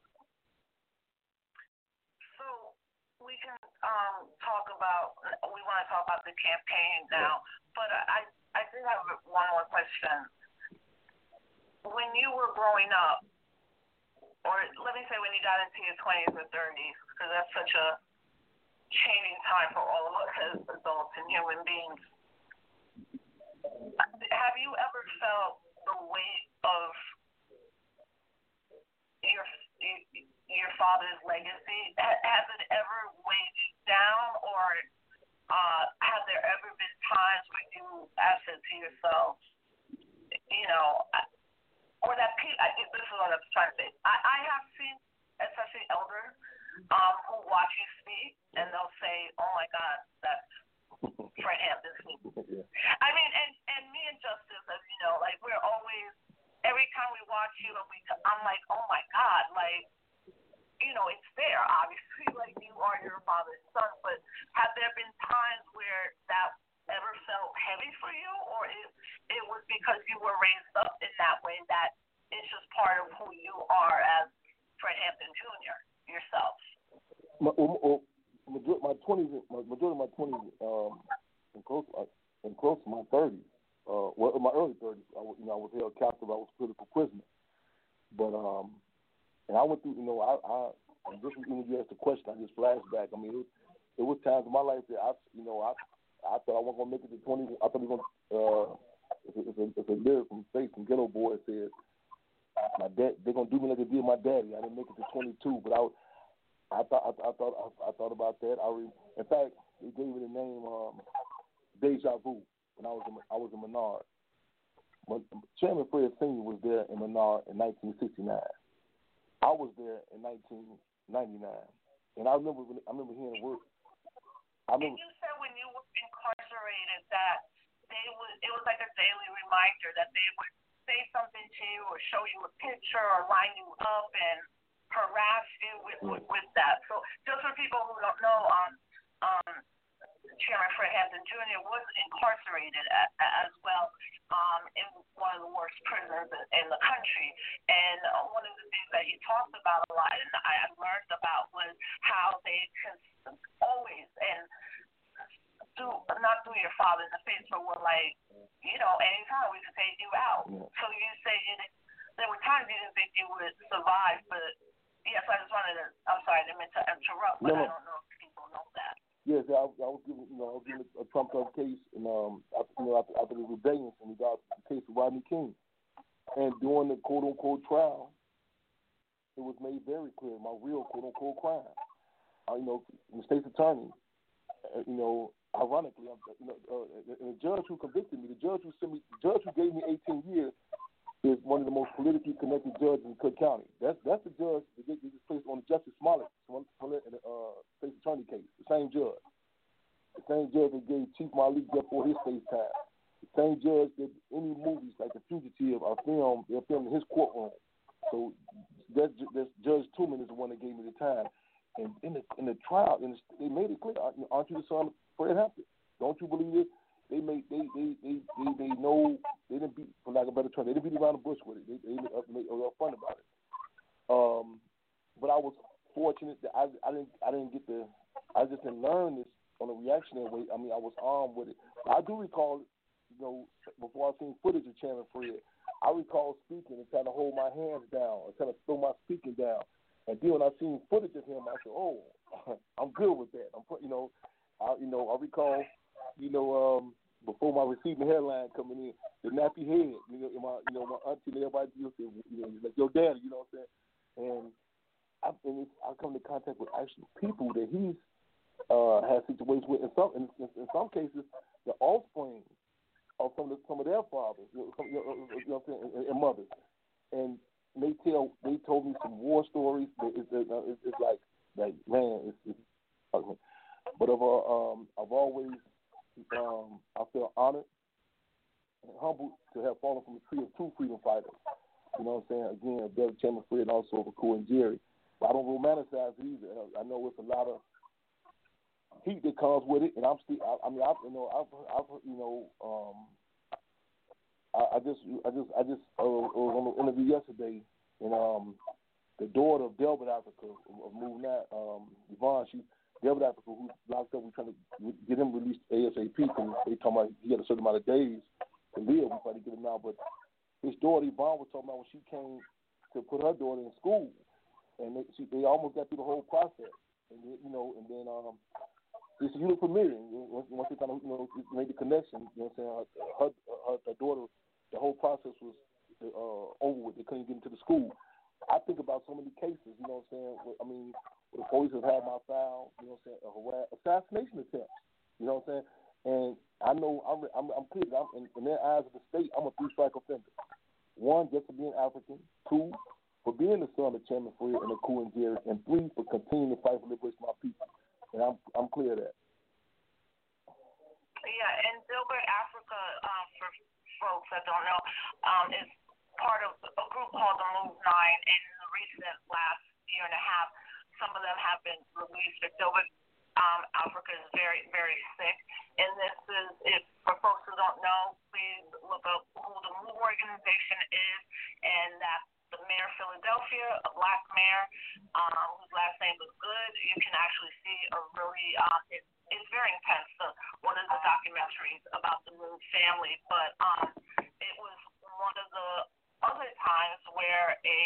We can um, talk about, we want to talk about the campaign now, but I, I did have one more question. When you were growing up, or let me say when you got into your twenties or thirties, because that's such a changing time for all of us as adults and human beings, have you ever felt the weight of your your father's legacy? Has it ever weighed you down, or uh, have there ever been times when you have said to yourself, you know, or that pe- I, this is what I'm trying to say. I, I have seen, especially elders, um, who watch you speak, and they'll say, "Oh my God, that's Fred Hampton speaking." I mean, and and me and Justice, as you know, like we're always, every time we watch you, and we, I'm like, "Oh my God," like. You know, it's there, obviously, like you are your father's son, but have there been times where that ever felt heavy for you, or it, it was because you were raised up in that way that it's just part of who you are as Fred Hampton Junior yourself? My, well, my twenties, my majority of my twenties, um, and close, and close to my thirties, uh, well, in my early thirties, I, you know, I was held captive, I was a political prisoner, but um. And I went through, you know, I, I just when you asked the question, I just flashed back. I mean, it, it was times in my life that I, you know, I, I thought I wasn't gonna make it to twenty. I thought we were gonna. Uh, it's, a, it's, a, it's a lyric from Faith from Ghetto Boy. It says, "My dad, they're gonna do me like they did my daddy." I didn't make it to twenty-two, but I, I thought, I, I thought, I, I thought about that. I, re, in fact, they gave me the name um, Deja Vu when I was in, I was in Menard. When Chairman Fred Senior was there in Menard in nineteen sixty-nine. I was there in nineteen ninety-nine, and I remember when, I remember hearing the word. I remember, and you said when you were incarcerated that they would, it was like a daily reminder that they would say something to you or show you a picture or line you up and harass you with with, with that. So just for people who don't know, um, um, Chairman Fred Hampton Junior was incarcerated at, as well um, in one of the worst prisons in the country. And uh, one of the things that he talked about a lot and I learned about was how they can always, and do, not through your father in the face, but were like, you know, anytime we could take you out. Yeah. So you say you didn't, there were times you didn't think you would survive, but yes, I just wanted to, I'm sorry, I didn't mean to interrupt, but no. I don't know if people know that. Yes, I, I was giving, you know, I was giving a Trump up case, and um, after, you know, after, after the rebellion, in regards to the case of Rodney King, and during the quote unquote trial, it was made very clear my real quote unquote crime. Uh, you know, the state's attorney, uh, you know, ironically, I'm, you know, uh, and the judge who convicted me, the judge who sent me, the judge who gave me eighteen years, is one of the most politically connected judges in Cook County. That's that's the judge that gave this place on the Justice Smollett uh, state's attorney case. The same judge, the same judge that gave Chief Malik death for his face time. The same judge that any movies like The Fugitive are filmed, they're filmed in his courtroom. So that's, that's Judge Tooman is the one that gave me the time. And in the in the trial, in the, they made it clear, aren't you the son of Fred Hampton? Don't you believe it? They made they they they they, they know they didn't beat, for lack of a better term, they didn't beat around the bush with it. They they, they, they were upfront about it. unfortunate that I I didn't I didn't get the I just didn't learn this on a reactionary way. I mean, I was armed with it. I do recall, you know, before I seen footage of Chairman Fred, I recall speaking and trying to hold my hands down and trying to throw my speaking down. And then when I seen footage of him, I said, "Oh, I'm good with that." I'm, you know, I, you know, I recall, you know, um, before my receiving hairline coming in, the nappy head, you know, my, you know, my auntie and everybody used to, you know, like your daddy, you know what I'm saying? And I, and it's, I come into contact with actual people that he's uh, had situations with. In some, in, in some cases, the offspring of some of the, some of their fathers, you know, some, you know, you know what I'm saying, and, and mothers, and they tell, they told me some war stories. That it's, it's, it's like, like man, it's, it's but I've, uh, um, I've always, um, I feel honored and humbled to have fallen from the tree of two freedom fighters. You know what I'm saying? Again, Brother Chairman Fred and also over Cool and Jerry. But I don't romanticize it either. I know it's a lot of heat that comes with it, and I'm still. I, I mean, I've, you know, I've, I've, you know, um, I, I just, I just, I just uh, was on an interview yesterday, and um, the daughter of Delbert Africa of Move Nat, um, Yvonne, she. Delbert Africa, who's locked up, we're trying to get him released ASAP because they talking about he had a certain amount of days to live before they get him out. But his daughter, Yvonne, was talking about when she came to put her daughter in school, and they, she, they almost got through the whole process. And then, you know, and then um, it's a unit for me. Once, once they kind of, you know, made the connection, you know what I'm saying, her, her, her daughter, the whole process was uh, over with. They couldn't get into the school. I think about so many cases, you know what I'm saying. I mean, the police have had my file, you know what I'm saying, a harass, assassination attempts, you know what I'm saying. And I know I'm I'm, I'm clear. I'm, in, in their eyes of the state, I'm a three-strike offender. One, just for being African. Two, for being the son of Chairman Fred and the Cool and Jerry. And three, for continuing to fight for liberation of my people. And I'm I'm clear of that. Yeah, and Delbert Africa, um, for folks that don't know, um, is part of a group called the Move Nine. In the recent last year and a half, some of them have been released. But Delbert um, Africa is very, very sick. And this is, if for folks who don't know, please look up who the Move organization is, and that's the mayor of Philadelphia, a black mayor, um, whose last name was Good. You can actually see a really, um, it, it's very intense. So one of the documentaries about the Move family, but um, it was one of the other times where a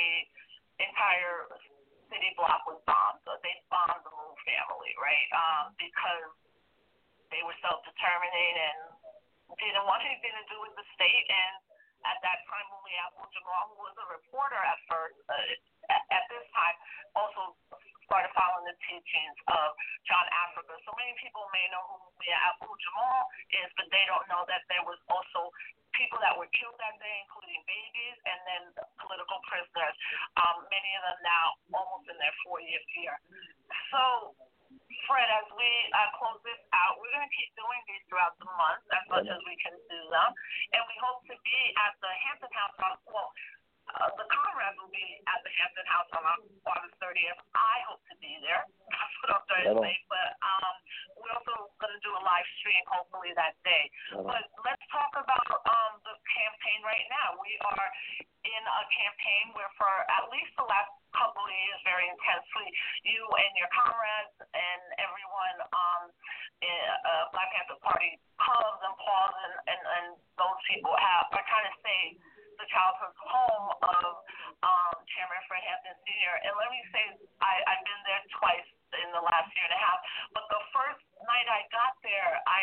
entire city block was bombed. So they bombed the Move family, right? Um, because they were self-determining and didn't want anything to do with the state. And at that time, Mumia Abu-Jamal, who was a reporter at first, uh, at, at this time, also started following the teachings of John Africa. So many people may know who Mumia Abu-Jamal is, but they don't know that there was also people that were killed that day, including babies, and then political prisoners, um, many of them now almost in their fortieth year. So, Fred, as we uh, close this out, we're going to keep doing these throughout the month as much as we can do them, and we hope to be at the Hampton House on, well, uh, the Conrads will be at the Hampton House on August thirtieth. I hope to be there. That's what I'm trying to say. But um, we're also going to do a live stream hopefully that day. But let's talk about um, the campaign right now. We are in a campaign where for at least the last couple of years, very intensely, you and your comrades and everyone um, in uh, Black Panther Party clubs and pawns and, and, and those people have are trying to save the childhood home of um, Chairman Fred Hampton Senior And let me say, I, I've been there twice in the last year and a half. But the first night I got there, I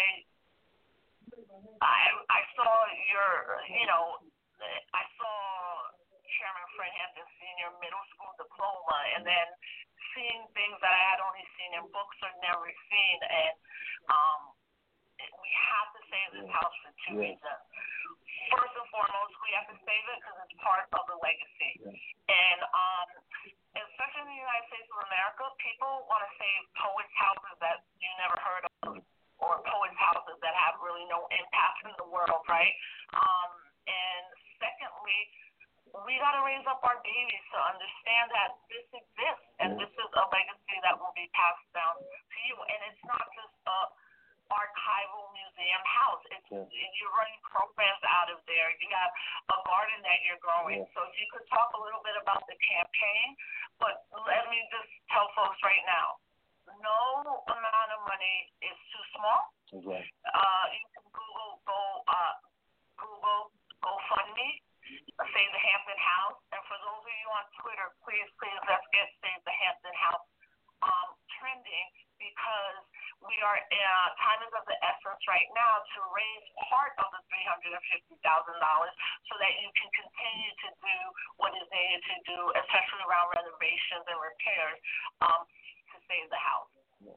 I I saw your, you know, I saw Chairman Fred Hampton Senior middle school diploma, and then seeing things that I had only seen in books or never seen. And um, we have to save this house for two yeah. reasons. First and foremost, we have to save it because it's part of the legacy. Yeah. And um, especially in the United States of America, people want to save poets' houses that you never heard of, or poets' houses that have really no impact in the world, right? Um, and secondly, we got to raise up our babies to understand that this exists, and this is a legacy that will be passed down to you. And it's not just a archival museum house. It's yeah. you're running programs out of there. You have a garden that you're growing. Yeah. So if you could talk a little bit about the campaign, but let me just tell folks right now, no amount of money is too small. That's right. Uh, you can Google, go, uh, Google, GoFundMe, Save the Hampton House. And for those of you on Twitter, please, please, let's get Save the Hampton House um, trending, because we are, uh, time is of the essence right now to raise part of the three hundred fifty thousand dollars so that you can continue to do what is needed to do, especially around renovations and repairs, um, to save the house.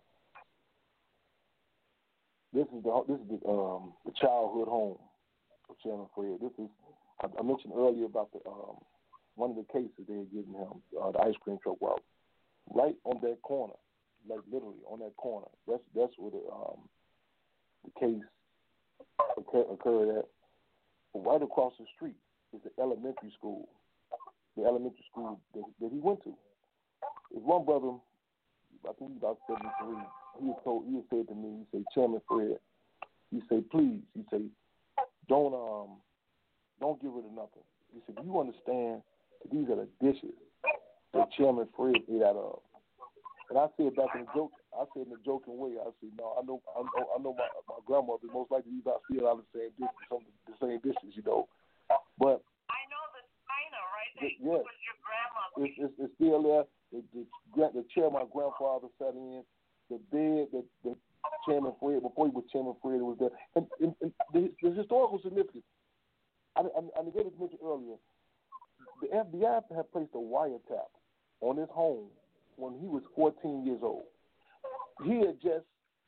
This is the this is the um the childhood home of Chairman Fred. This is I, I mentioned earlier about the um one of the cases they had given him, uh, the ice cream truck route, right on that corner, like literally on that corner. That's that's where the um the case occur, occurred at. But right across the street is the elementary school, the elementary school that, that he went to. His one brother, I think he's about seventy-three. He was told, he had said to me, he said, Chairman Fred, he said, please, he said, don't um, don't get rid of nothing. He said, do you understand that these are the dishes that Chairman Fred ate out of? And I said back in the joke, I said in a joking way, I said, no, I know, I know, I know my, my grandmother most likely these not still out of the same dishes, some of the same dishes, you know. But I know the china, right? It, That yes, was your grandmother. It's, it's, it's still there. The, the, the chair my grandfather sat in, the bed that the Chairman Fred, before he was Chairman Fred, was there. And, and, and the, the historical significance, I, I, I neglected to mention earlier, the F B I had placed a wiretap on his home when he was fourteen years old. He had just,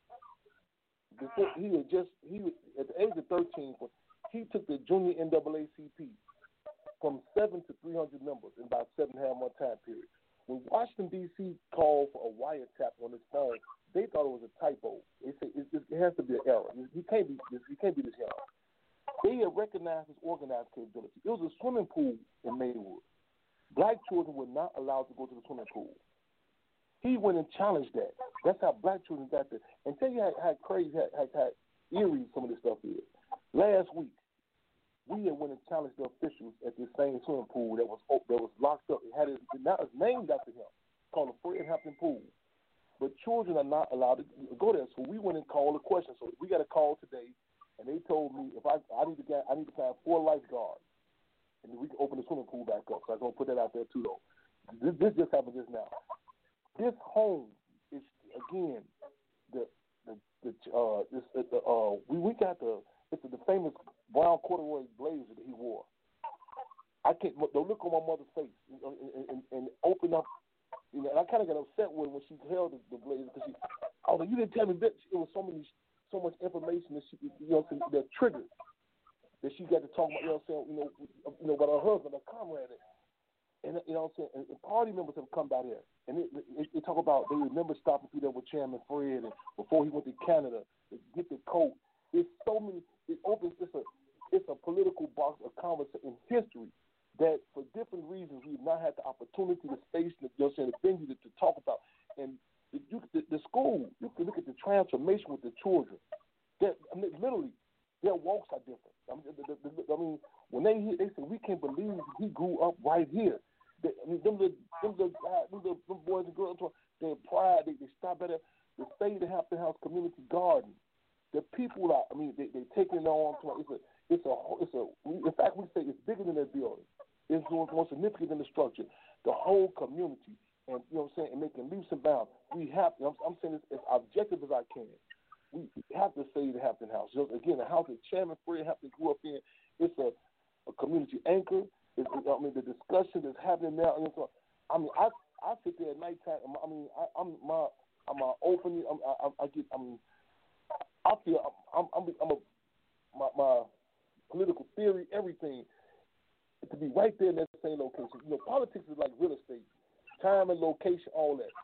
before, he had just, he was, at the age of thirteen, he took the junior N double A C P from seven to three hundred members in about seven and a half month time period. When Washington, D C called for a wiretap on his phone, they thought it was a typo. They said it, it, it has to be an error. He can't be this. He can't be this young. They had recognized his organized capability. It was a swimming pool in Maywood. Black children were not allowed to go to the swimming pool. He went and challenged that. That's how black children got there. And tell you how, how crazy, how, how, how eerie some of this stuff is. Last week, we had went and challenged the officials at this same swimming pool that was that was locked up. It had his, now it's named after him, called the Fred Hampton Pool. But children are not allowed to go there. So we went and called a question. So we got a call today, and they told me if I I need to get I need to find four lifeguards, and we can open the swimming pool back up. So I'm gonna put that out there too, though. This this just happened just now. This home is again the the, the uh this the uh we we got the it's the famous brown corduroy blazer that he wore. I can't don't look on my mother's face and, and, and, and open up. You know, and I kind of got upset with when she held the, the blazer because she. I was like, you didn't tell me that it was so many so much information that she you know that triggered that she got to talk about. You know what I'm saying? You know, you know about her husband, her comrade. And you know what I'm saying? And, and party members have come down here, and they, they, they talk about they remember stopping through there with Chairman Fred, and before he went to Canada to get the coat. It's so many. It opens. It's a. It's a political box of conversation in history that, for different reasons, we've not had the opportunity, the space, the, you know, the venue to, to talk about. And the, you, the, the school, you can look at the transformation with the children. That I mean, literally, their walks are different. I mean, the, the, the, I mean when they hear, they say, "We can't believe he grew up right here." They, I mean, them the them the uh, them, the, them boys and girls, their pride. They, they stop at the the Save the Hampton House Community Garden. The people are, I mean, they they taking it on. To, it's a it's a it's a. In fact, we say it's bigger than their building. It's more, more significant than the structure. The whole community, and you know what I'm saying, and making leaps and bounds. We have to. I'm, I'm saying this as objective as I can. We have to save the Hampton House. Just, again, the house that Chairman Fred Hampton grew up in. It's a, a community anchor. It's, I mean, the discussion that's happening now. And so, I mean, I I sit there at nighttime. I mean, I, I'm my I'm a open. I'm, I, I get. I'm. I feel I'm. I'm. I'm a. My, my political theory, everything, to be right there in that same location. You know, politics is like real estate, time and location, all that.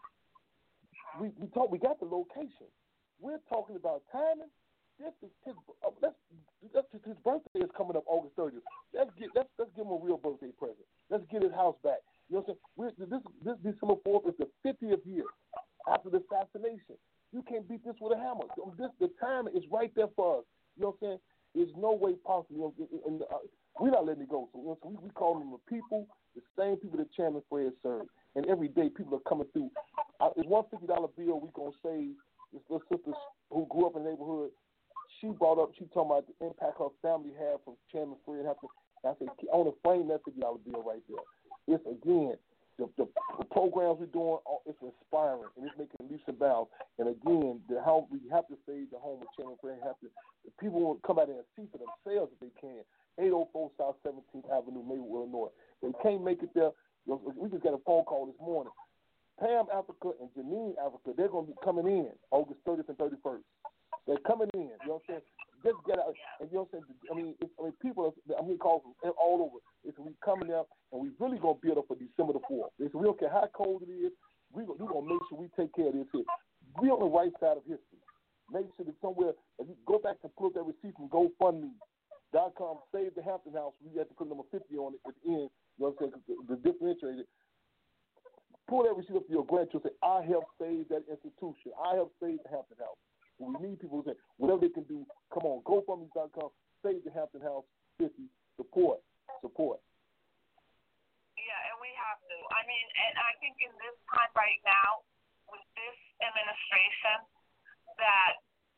We we talk. We got the location. We're talking about timing. This is his. Uh, let's. That's his birthday is coming up August thirtieth. Let's get. Let's let's give him a real birthday present. Let's get his house back. You know what I'm saying? We're, this this December fourth is the fiftieth year after the assassination. You can't beat this with a hammer. This the timing is right there for us. You know what I'm saying? There's no way possible. You know, and, uh, we're not letting it go. So, you know, so we, we call them the people, the same people that Chairman Fred served. And every day people are coming through. Uh, it's one fifty dollar bill we gonna save. This little sister who grew up in the neighborhood, she brought up, she talking about the impact her family had from Chairman Fred Hampton. I said, I want to frame that fifty dollar bill right there. It's, again, the, the, the programs we're doing, it's inspiring, and it's making leaps and bounds. And, again, the how we have to save the home of Chairman Fred Hampton. The people will come out there and see for themselves if they can. eight oh four South seventeenth Avenue, Maywood, Illinois. They can't make it there. We just got a phone call this morning. Pam Africa and Janine Africa, they're going to be coming in August thirtieth and thirty-first. They're coming in. You know what I'm saying? Just get out. And you know what I'm saying? I mean, it's, I mean, people, I'm getting calls from all over. It's we coming up, and we really going to build up for December the fourth. It's, we don't care how cold it is. We're we going to make sure we take care of this here. We're on the right side of history. Make sure that somewhere, if you go back and pull up that receipt from GoFundMe dot com, Save the Hampton House, we have to put number fifty on it at the end. You know what I'm saying? The, the differentiated. Pull that receipt up to your grandchildren. Say, I helped save that institution. I helped save the Hampton House. And we need people who say, whatever they can do, come on, GoFundMe dot com, Save the Hampton House fifty, support, support. Yeah, and we have to. I mean, and I think in this time right now, with this administration, that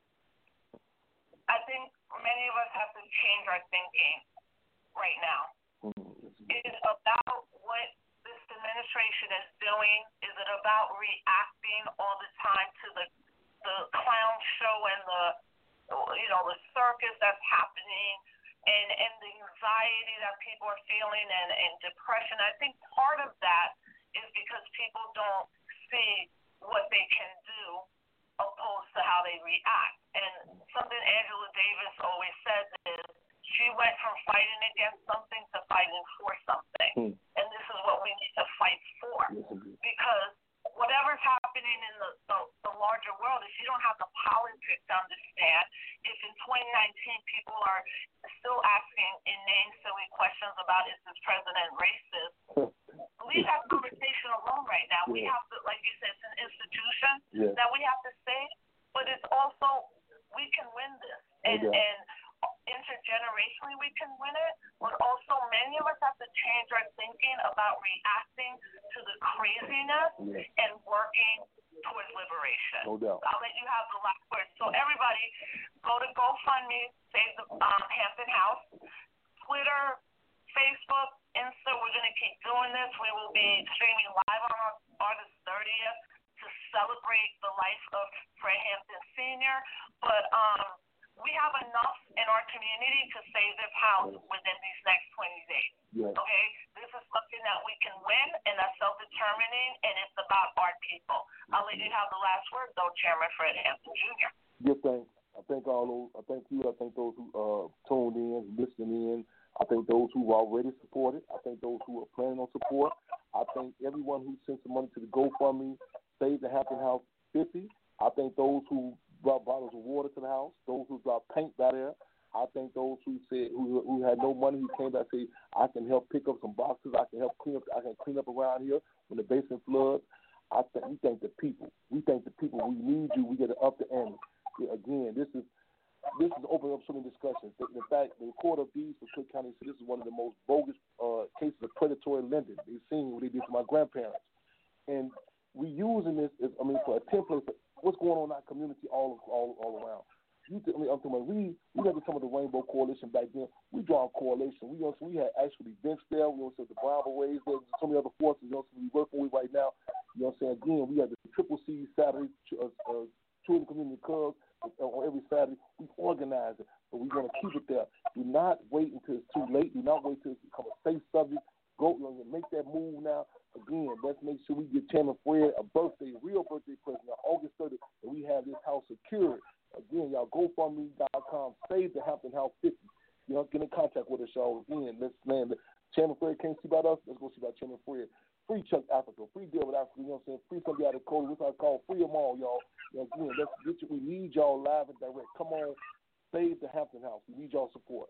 I think many of us have to change our thinking right now. Mm-hmm. It is about what this administration is doing. Is it about reacting all the time to the the clown show and the you know the circus that's happening, and and the anxiety that people are feeling, and, and depression? I think part of that is because people don't see what they can do opposed to how they react. And something Angela Davis always says is she went from fighting against something to fighting for something. Hmm. And this is what we need to fight for. Yes, because whatever's happening in the, the, the larger world, if you don't have the politics to understand, if in twenty nineteen people are still asking inane, silly questions about is this president racist, leave that conversation alone right now. Yeah. We have to, like you said, it's an institution yeah. that we have to save, but it's also, we can win this. And, yeah. and intergenerationally we can win it, but also many of us have to change our thinking about reacting to the craziness yeah. and working towards liberation. No doubt. I'll let you have the last word. So everybody, go to GoFundMe, Save the um, Hampton House, Twitter, Facebook, Insta. We're going to keep doing this. We will be streaming live on August thirtieth to celebrate the life of Fred Hampton Senior But um, we have enough in our community to save this house within these next twenty days. Yes. Okay? This is something that we can win, and that's self-determining, and it's about our people. I'll let you have the last word, though, Chairman Fred Hampton Junior Good thanks. I thank all those. I thank you. I thank those who uh, tuned in, listening in. I thank those who already supported. I thank those who are planning on support. I thank everyone who sent some money to the GoFundMe, Save the Hampton House fifty. I thank those who brought bottles of water to the house, those who brought paint by there. I thank those who said who who had no money, who came back and said, I can help pick up some boxes, I can help clean up I can clean up around here when the basement floods. I think we thank the people. We thank the people. We need you. We get to up the ante. Again, this is this is opening up so many discussions. In fact, the Court of Deeds for Cook County said this is one of the most bogus uh, cases of predatory lending. They've seen what they did to my grandparents. And we using this as, I mean, for a template for what's going on in our community all all all around. You, I mean, I'm talking about we we had some of the Rainbow Coalition back then. We draw a coalition. We also we had actual events there. We also had the Brown Berets there. So many other forces. You know, so we working with right now. You know what I'm saying? Again, we have the Triple C Saturday uh, uh, Children Community Clubs uh, on every Saturday. We organize it, but we want to keep it there. Do not wait until it's too late. Do not wait until it's become a safe subject. Go, you know, make that move now. Again, let's make sure we get Chairman Fred a birthday, a real birthday present on August thirtieth, and we have this house secured. Again, y'all, GoFundMe dot com, Save the Hampton House fifty. You know, get in contact with us, y'all. Again, let's land. Chairman Fred can't see about us. Let's go see about Chairman Fred. Free Chuck Africa. Free deal with Africa. You know what I'm saying? Free somebody out of code. What's I call free them all, y'all. You know, again, let's get you. We need y'all live and direct. Come on, save the Hampton House. We need y'all support.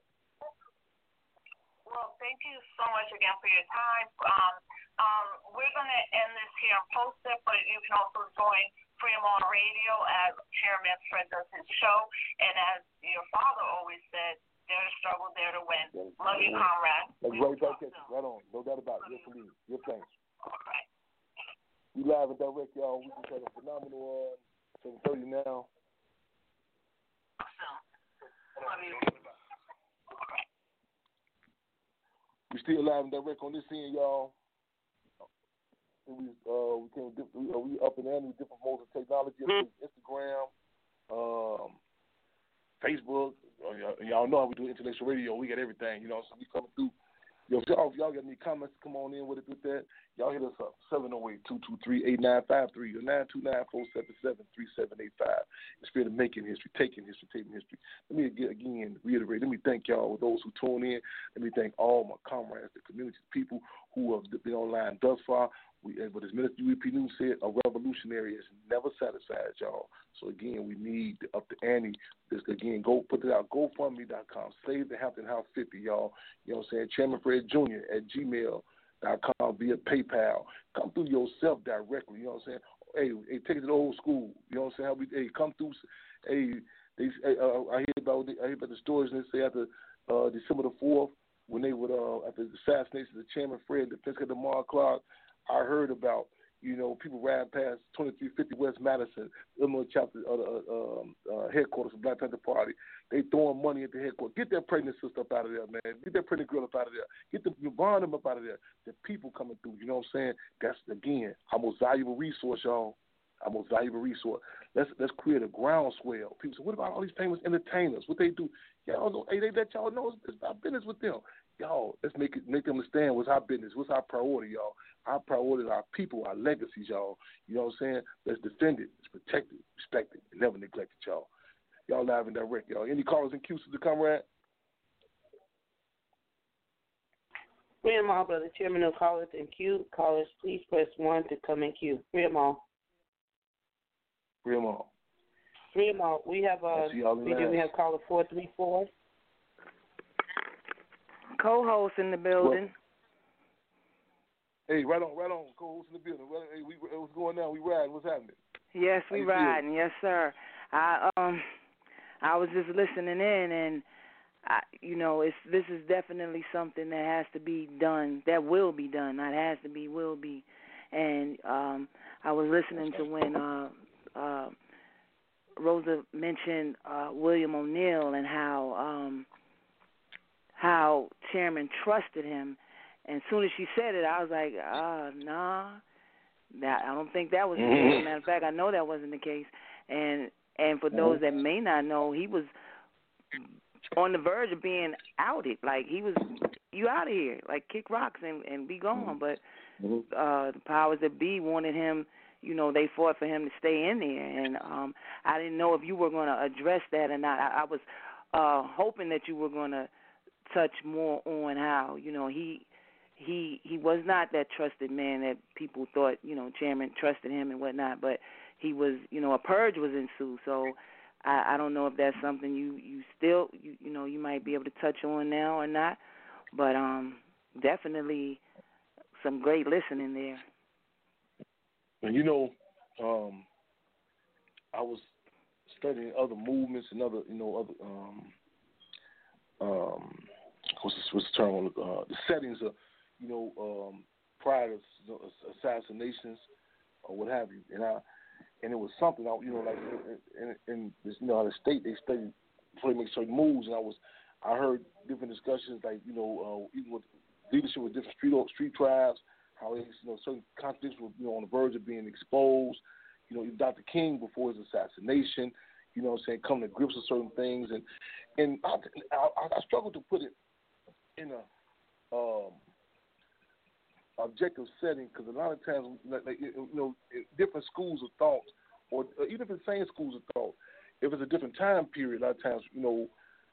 Well, thank you so much again for your time. Um, um, we're going to end this here and post it, but you can also join Freedom on Radio as Chairman Fred does his show. And as your father always said, there to struggle, there to win. Love you, comrade. That's right, right, right on. No doubt about it. Yes, indeed. Yes, thanks. live and direct, y'all. We just had a phenomenal uh, seven thirty now. We still live and direct on this end, y'all. And we uh we came we, uh, we up and down with different modes of technology, mm-hmm. Instagram, um, Facebook. Uh, y'all know how we do intellectual radio. We got everything, you know. So we coming through. Yo, if y'all, if y'all got any comments, come on in with it with that. Y'all hit us up seven oh eight, two two three, eight nine five three or nine two nine, four seven seven, three seven eight five. The spirit of making history, taking history, taking history. Let me again, again reiterate. Let me thank y'all, those who tune in. Let me thank all my comrades, the community, people who have been online thus far. We, but as Minister U E P News said, a revolutionary is never satisfied, y'all. So again, we need to up the ante. Just again, go put it out, GoFundMe dot com. Save the Hampton House fifty, y'all. You know what I'm saying? Chairman Fred Junior at gmail dot com via PayPal. Come through yourself directly. You know what I'm saying? Hey, hey, take it to the old school. You know what I'm saying? How we, hey, come through. Hey, they, uh, I hear about I hear about the stories and they say after uh, December the fourth when they would uh, after the assassination of Chairman Fred, the Defense of Lamar Clark. I heard about, you know, people riding past twenty-three fifty West Madison, Illinois chapter, uh, uh, um, uh, headquarters of Black Panther Party. They throwing money at the headquarters. Get that pregnant sister up out of there, man. Get that pregnant girl up out of there. Get the bond them up out of there. The people coming through, you know what I'm saying? That's, again, our most valuable resource, y'all. Our most valuable resource. Let's let's create a groundswell. People say, what about all these famous entertainers? What they do? Y'all know, hey, they let y'all know it's, it's our business with them. Y'all, let's make it make them understand what's our business, what's our priority, y'all. Our priority is our people, our legacies, y'all. You know what I'm saying? Let's defend it, let's protect it, respect it, and never neglect it, y'all. Y'all live and direct, y'all. Any callers and cues to the comrade? Freedom all, brother chairman of callers and queue. Callers, please press one to come in queue. Freedom all. Freedom all. Freedom all. We have uh, we do we have caller four three four. Co-host in the building. Hey, right on, right on. Co-host in the building. Hey, we, what's going on? We riding. What's happening? Yes, we riding. Feel? Yes, sir. I um, I was just listening in, and I, you know, it's this is definitely something that has to be done. That will be done. Not has to be, will be. And um, I was listening to when uh, uh, Rosa mentioned uh, William O'Neill and how. Um, how Chairman trusted him. And as soon as she said it, I was like, uh, nah, that, I don't think that was the case. As a matter of fact, I know that wasn't the case. And and for those that may not know, he was on the verge of being outed. Like, he was, you out of here. Like, kick rocks and, and be gone. But uh, the powers that be wanted him, you know, they fought for him to stay in there. And um, I didn't know if you were going to address that or not. I, I was uh, hoping that you were going to touch more on how, you know, he he he was not that trusted man that people thought, you know, Chairman trusted him and whatnot, but he was, you know, a purge was ensued. So I, I don't know if that's something you, you still, you, you know, you might be able to touch on now or not, but um, definitely some great listening there. And, you know, um, I was studying other movements and other, you know, other, um, um, what's the, what's the term? Uh, the settings of, you know, um, prior to you know, assassinations or what have you. And I, and it was something, I, you know, like in, in this, you know, the state they studied before they make certain moves. And I was, I heard different discussions, like you know, uh, even with leadership with different street street tribes, how they, you know, certain conflicts were, you know, on the verge of being exposed. You know, even Doctor King before his assassination. You know what I'm saying, come to grips with certain things. And and I, I, I struggle to put it in a um, objective setting because a lot of times, like, you know, different schools of thought, or even if it's the same schools of thought, if it's a different time period, a lot of times, you know,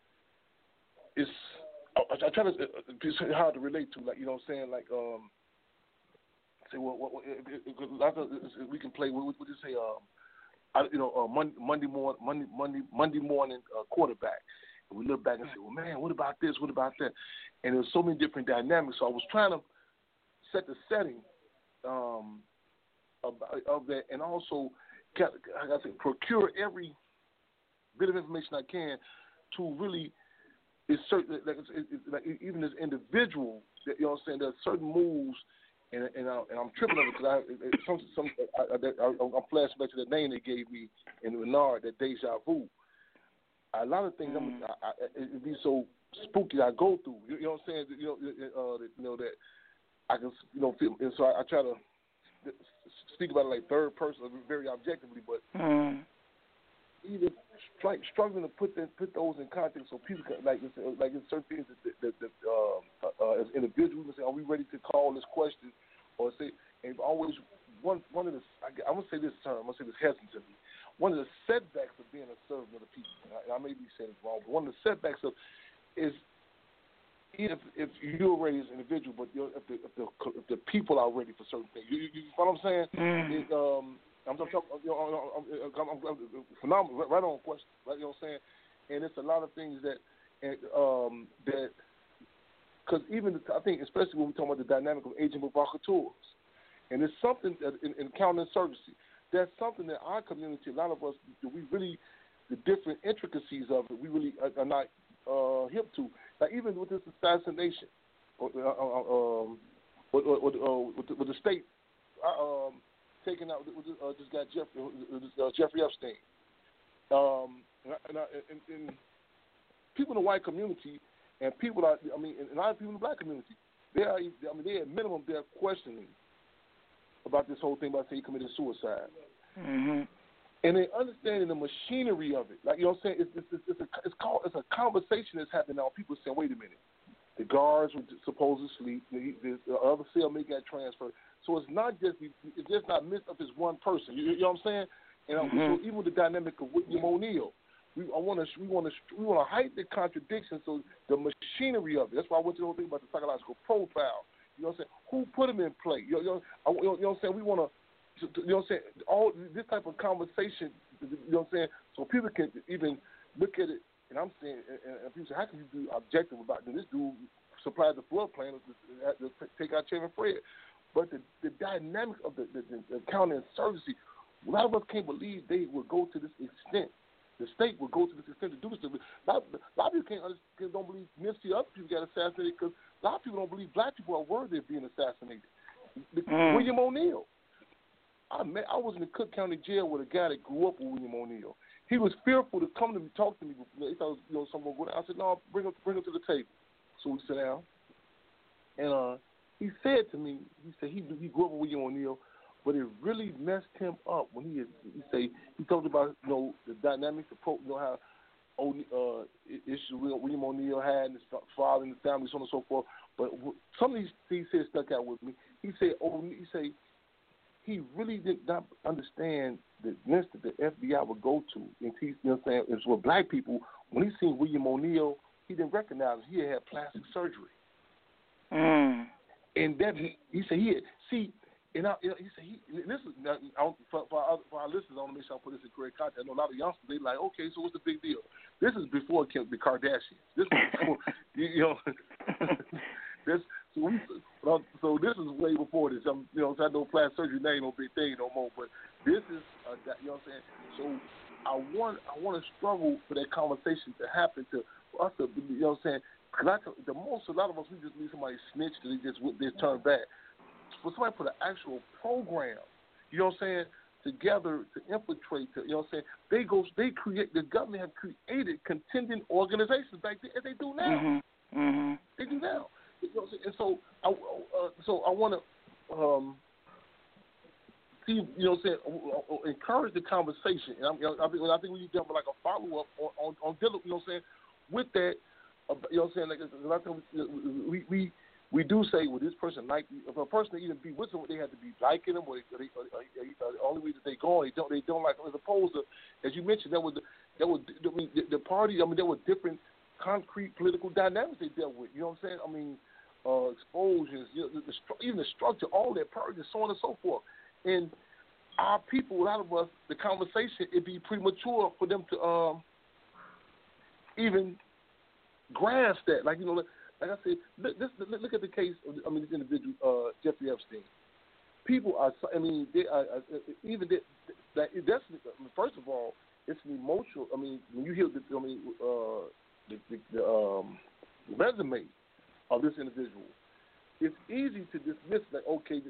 it's, I, I try to, it's hard to relate to, like, you know what I'm saying, like, um, say, well, what, what, it, it, it, we can play, what would you say, um, I, you know, uh, Monday, Monday morning, Monday, Monday, Monday morning uh, quarterback. And we look back and say, well, man, what about this? What about that? And there's so many different dynamics. So I was trying to set the setting um, of, of that, and also, like I said, procure every bit of information I can to really. It's certain, like, it's, it's, like even as individuals, you know what I'm saying, there's certain moves and and, I, and I'm tripping over because I it, some some I, I, I, I'm flashing back to the name they gave me in Renard, that deja vu. A lot of things mm. I'm, I, I, it'd be so spooky. I go through. You, you know what I'm saying? You know, uh, you know that I can you know feel. And so I, I try to speak about it like third person, very objectively, but. Mm. Even like struggling to put the, put those in context so people can like it's, like in certain things that, that, that um, uh, as individuals we say, are we ready to call this question or say and always one one of the I, I'm gonna say this term I'm gonna say this hesitantly one of the setbacks of being a servant of the people and I, and I may be saying it wrong but one of the setbacks of is if if you're ready as an individual but you're, if the if the if the people are ready for certain things you, you, you know what I'm saying mm. it, um. I'm talking, you know, I'm, I'm, I'm, phenomenal, right on question, right? You know what I'm saying? And it's a lot of things that, um, that, because even I think, especially when we talk about the dynamic of agent provocateurs, and it's something that in, in counterinsurgency, that's something that our community, a lot of us, we really, the different intricacies of it, we really are, are not uh, hip to. Like even with this assassination, or, uh, um, with, with, uh, with, the, with the state. Um, taking out uh, this guy Jeffrey, uh, Jeffrey Epstein, um, and, and, and, and people in the white community and people are, I mean, and a lot of people in the black community, they are, I mean, they at minimum they're questioning about this whole thing about saying he committed suicide, mm-hmm. and they understanding the machinery of it. Like you know what I'm saying, it's it's, it's, it's a it's called it's a conversation that's happening now. People are saying, wait a minute, the guards were supposed to sleep, the, the, the other cellmate got transferred. So it's not just it's just not mixed up as one person. You, you know what I'm saying? And mm-hmm. so even with the dynamic of William O'Neal, we I want to we want to we want to heighten the contradiction. So the machinery of it. That's why I went to the whole thing about the psychological profile. You know what I'm saying? Who put him in play? You know, you know, I, you know what I'm saying? We want to, you know what I'm saying? All this type of conversation. You know what I'm saying? So people can even look at it. And I'm saying, and, and people say, how can you be objective about this? This dude supplied the floor plan to, to take out Chairman Fred. But the, the dynamic of the, the, the counterinsurgency, a lot of us can't believe they would go to this extent. The state would go to this extent to do this. A lot, a lot of people can't understand, don't believe Nipsey other people got assassinated because a lot of people don't believe black people are worthy of being assassinated. Mm. William O'Neal. I met, I was in the Cook County Jail with a guy that grew up with William O'Neal. He was fearful to come to me, talk to me. He thought, you know, someone would go down. I said, no, bring him, bring him to the table. So we sat down, and uh, he said to me, he said he he grew up with William O'Neal, but it really messed him up when he he say he talked about you know the dynamics of you know how uh, issue William O'Neal had and his father and his family, so on and so forth. But some of these things said stuck out with me. He said, oh, he said he really did not understand the lengths that the F B I would go to. And he, you know what I'm saying? It's with black people. When he seen William O'Neal, he didn't recognize he had had plastic surgery. Mm. And that he, he said he had, see, and I, you know, he said he this is I don't, for, for, our, for our listeners. I want to make sure I put this in correct context. I know a lot of youngsters they like, okay, so what's the big deal? This is before the Kardashians. This is before, you, you know. this so, we, so this is way before this. I'm, you know, so I know plastic surgery now ain't no big thing no more. But this is, uh, you know what I'm saying. So I want I want to struggle for that conversation to happen to for us to, you know what I'm saying. Because the most, a lot of us, we just need somebody snitch that they just they turn back. For somebody put an actual program, you know what I'm saying, together to infiltrate, to, you know what I'm saying, they go, they create, the government have created contending organizations back then, as they do now. Mm-hmm. Mm-hmm. They do now. You know what I'm saying? And so, I, uh, so I want to um, see, you know what I'm saying, encourage the conversation. And I'm, I think, I think we need to have like a follow up on, on, on dealing, you know what I'm saying, with that. You know what I'm saying? Like, a lot of times we, we we do say, well, this person like if a person to even be with them, they have to be liking them, or, they, or, they, or, they, or the only way that they go, they don't they don't like them. As opposed to, as you mentioned, there was there was I mean, the, the party. I mean, there were different concrete political dynamics they dealt with. You know what I'm saying? I mean, uh, explosions, you know, the, the, even the structure, all that purge, and so on and so forth. And our people, a lot of us, the conversation, it'd be premature for them to um, even grasp that. Like, you know, like, like I said, look, this, look at the case of, I mean, this individual, uh, Jeffrey Epstein. People are, I mean, they are, even that, that that's, first of all, it's an emotional, I mean, when you hear the, I mean, uh, the, the, the um, resume of this individual, it's easy to dismiss that, okay,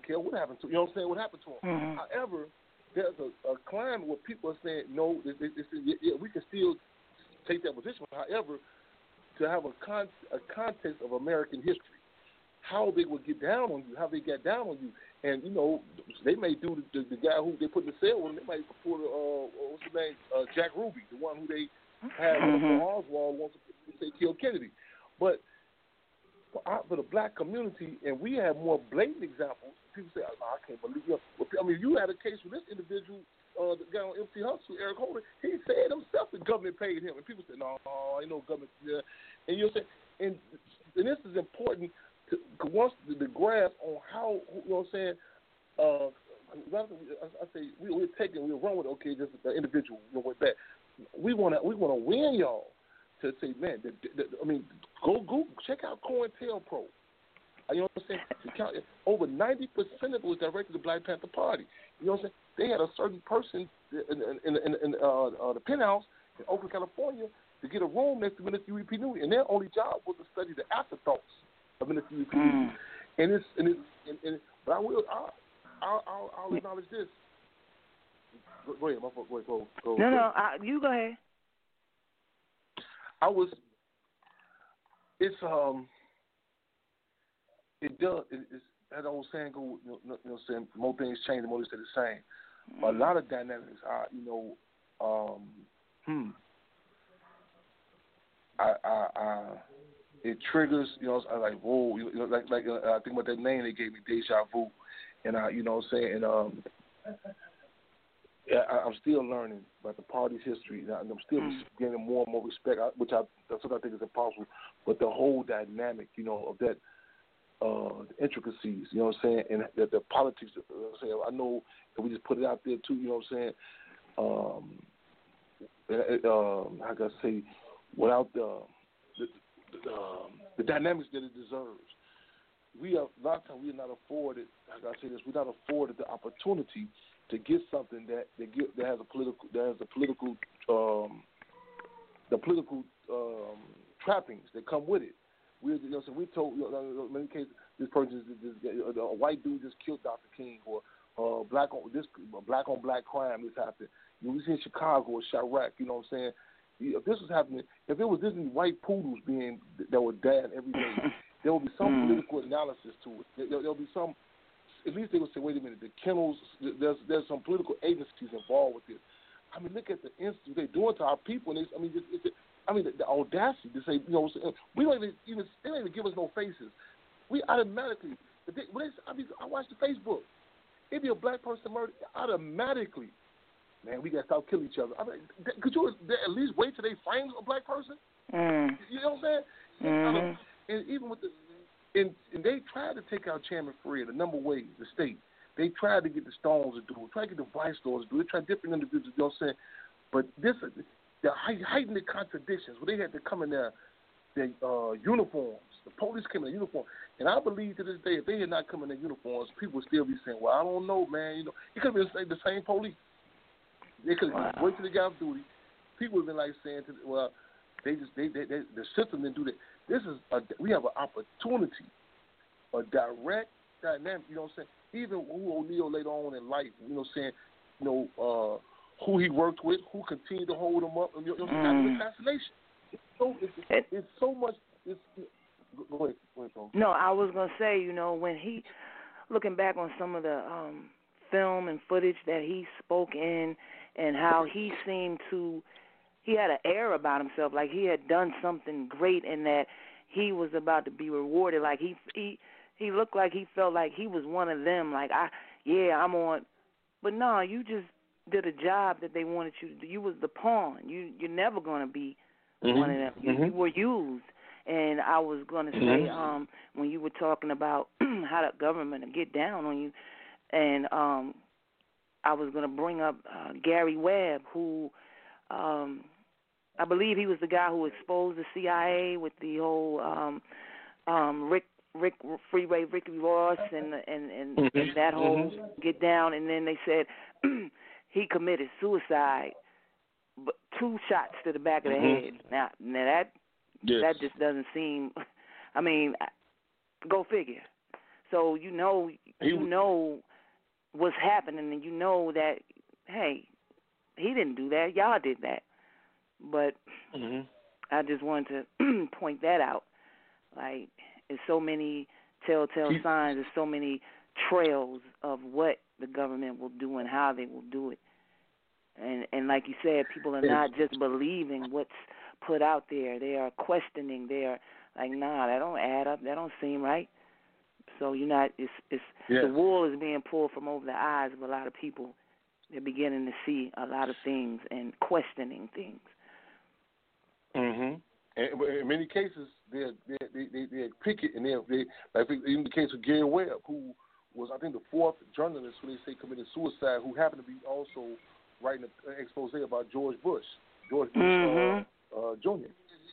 care what happened to, you know what I'm saying, what happened to him. Mm-hmm. However, there's a, a climate where people are saying, no, this, this, this, yeah, we can still take that position. However, to have a, con- a context of American history, how they would get down on you, how they get down on you. And, you know, they may do the, the, the guy who they put in the cell with, they might pull, uh, what's his name, uh, Jack Ruby, the one who they had mm-hmm. on Oswald wants to say kill Kennedy. But for, for the black community, and we have more blatant examples, people say, oh, I can't believe you. I mean, you had a case with this individual, uh, the guy on M C Hustle, Eric Holder, he said himself the government paid him. And people say, no, no, ain't no government there. And you'll say, and, and this is important to, to once the, the grasp on how, you know what I'm saying, uh, I, I say we, we're taking, we're run with, okay, this is the individual, you know, with that. We want to, we want to win y'all to say, man, the, the, I mean, go Google, check out COINTELPRO. You know what I'm saying? Over ninety percent of it was directed to the Black Panther Party. You know what I'm saying? They had a certain person in, in, in, in uh, uh, the penthouse in Oakland, California, to get a room next to Minister U E P Newton, and their only job was to study the afterthoughts of Minister U E P Newton. Mm. And it's, and it's, and, and, but I will, I'll, I'll, I'll, I'll acknowledge this. Go, go ahead, my fault. Go ahead, go, go. No, go no, I, you go ahead. I was. It's um. It does. It, it's that old saying go. You know, you know, saying more things change, the more they stay the same. Mm-hmm. But a lot of dynamics are, you know, um, hmm. I, I, I, it triggers. You know, I like whoa. You know, like, like uh, I think about that name they gave me, Deja Vu, and I, you know, what I'm saying, and um. I, I'm still learning about the party's history, and I'm still mm. getting more and more respect, which I that's what I think is impossible. But the whole dynamic, you know, of that, uh, the intricacies, you know what I'm saying, and the, the politics. You know what I'm saying, I know that we just put it out there too. You know what I'm saying. Um, it, um, how can I say, without the the, the, um, the dynamics that it deserves, we are a lot of times we are not afforded. How can I say this? We're not afforded the opportunity to get something that that, get, that has a political that has a political um, the political um, trappings that come with it. We, you know, so we told, you know, in many cases, this person, this, this, a white dude just killed Doctor King, or uh, black on this black on black crime. This happened. You know, we see in Chicago or Chirac. You know what I'm saying? If this was happening, if it was this many white poodles being that were dead every day, there would be some mm. political analysis to it. There, there will be some. At least they would say, wait a minute, the kennels, there's there's some political agencies involved with this. I mean, look at the instance they're doing to our people. And it's, I mean, it's, it's, I mean, the, the audacity to say, you know, we don't even, even they don't even give us no faces. We automatically, they, when they, I mean, I watched the Facebook. If you're a black person murdered, automatically, man, we got to stop killing each other. I mean, could you at least wait till they frame a black person? Mm. You know what I'm saying? Mm-hmm. And even with the, and, and they tried to take out Chairman Fred a number of ways, the state. They tried to get the Stones to do it, tried to get the Vice Lords to do it, they tried different individuals, you know what I'm saying? But this, the heightened contradictions, where they had to come in their, their uh, uniforms. The police came in their uniform. And I believe to this day, if they had not come in their uniforms, people would still be saying, well, I don't know, man. You know, it could have been the same police. They could have wow. waited till they got off duty. People would have been like saying, to, well, they just, they, they, they, the system didn't do that. This is, a, we have an opportunity, a direct dynamic, you know what I'm saying? Even who O'Neal later on in life, you know what I'm saying, you know, uh, who he worked with, who continued to hold him up, you know what I'm saying, mm. assassination. It's so, it's, it's, it's so much, it's, go ahead, go ahead, go. No, I was going to say, you know, when he, looking back on some of the um, film and footage that he spoke in and how he seemed to, he had an air about himself, like he had done something great and that he was about to be rewarded. Like he he he looked like he felt like he was one of them. Like, I yeah, I'm on. But no, you just did a job that they wanted you to do. You was the pawn. You, you're never going to be mm-hmm. one of them. You, mm-hmm. you were used. And I was going to say, mm-hmm. um, when you were talking about how the government will get down on you, and um, I was going to bring up uh, Gary Webb, who um, I believe he was the guy who exposed the C I A with the whole um, um, Rick, Rick, Freeway Ricky Ross and and, and, mm-hmm. and that whole mm-hmm. get down. And then they said he committed suicide, but two shots to the back of the mm-hmm. head. Now, now that yes. that just doesn't seem. I mean, go figure. So you know, he, you know what's happening, and you know that, hey, he didn't do that. Y'all did that. But mm-hmm. I just wanted to point that out. Like, there's so many telltale he, signs. There's so many trails of what the government will do and how they will do it. And and like you said, people are not just believing what's put out there. They are questioning. They are like, nah, that don't add up. That don't seem right. So you're not. It's it's yes. the wool is being pulled from over the eyes of a lot of people. They're beginning to see a lot of things and questioning things. Mhm. And in many cases, they they they they pick it, and they they like in the case of Gary Webb, who was I think the fourth journalist who they say committed suicide, who happened to be also writing an expose about George Bush, George Bush mm-hmm. uh, uh, Junior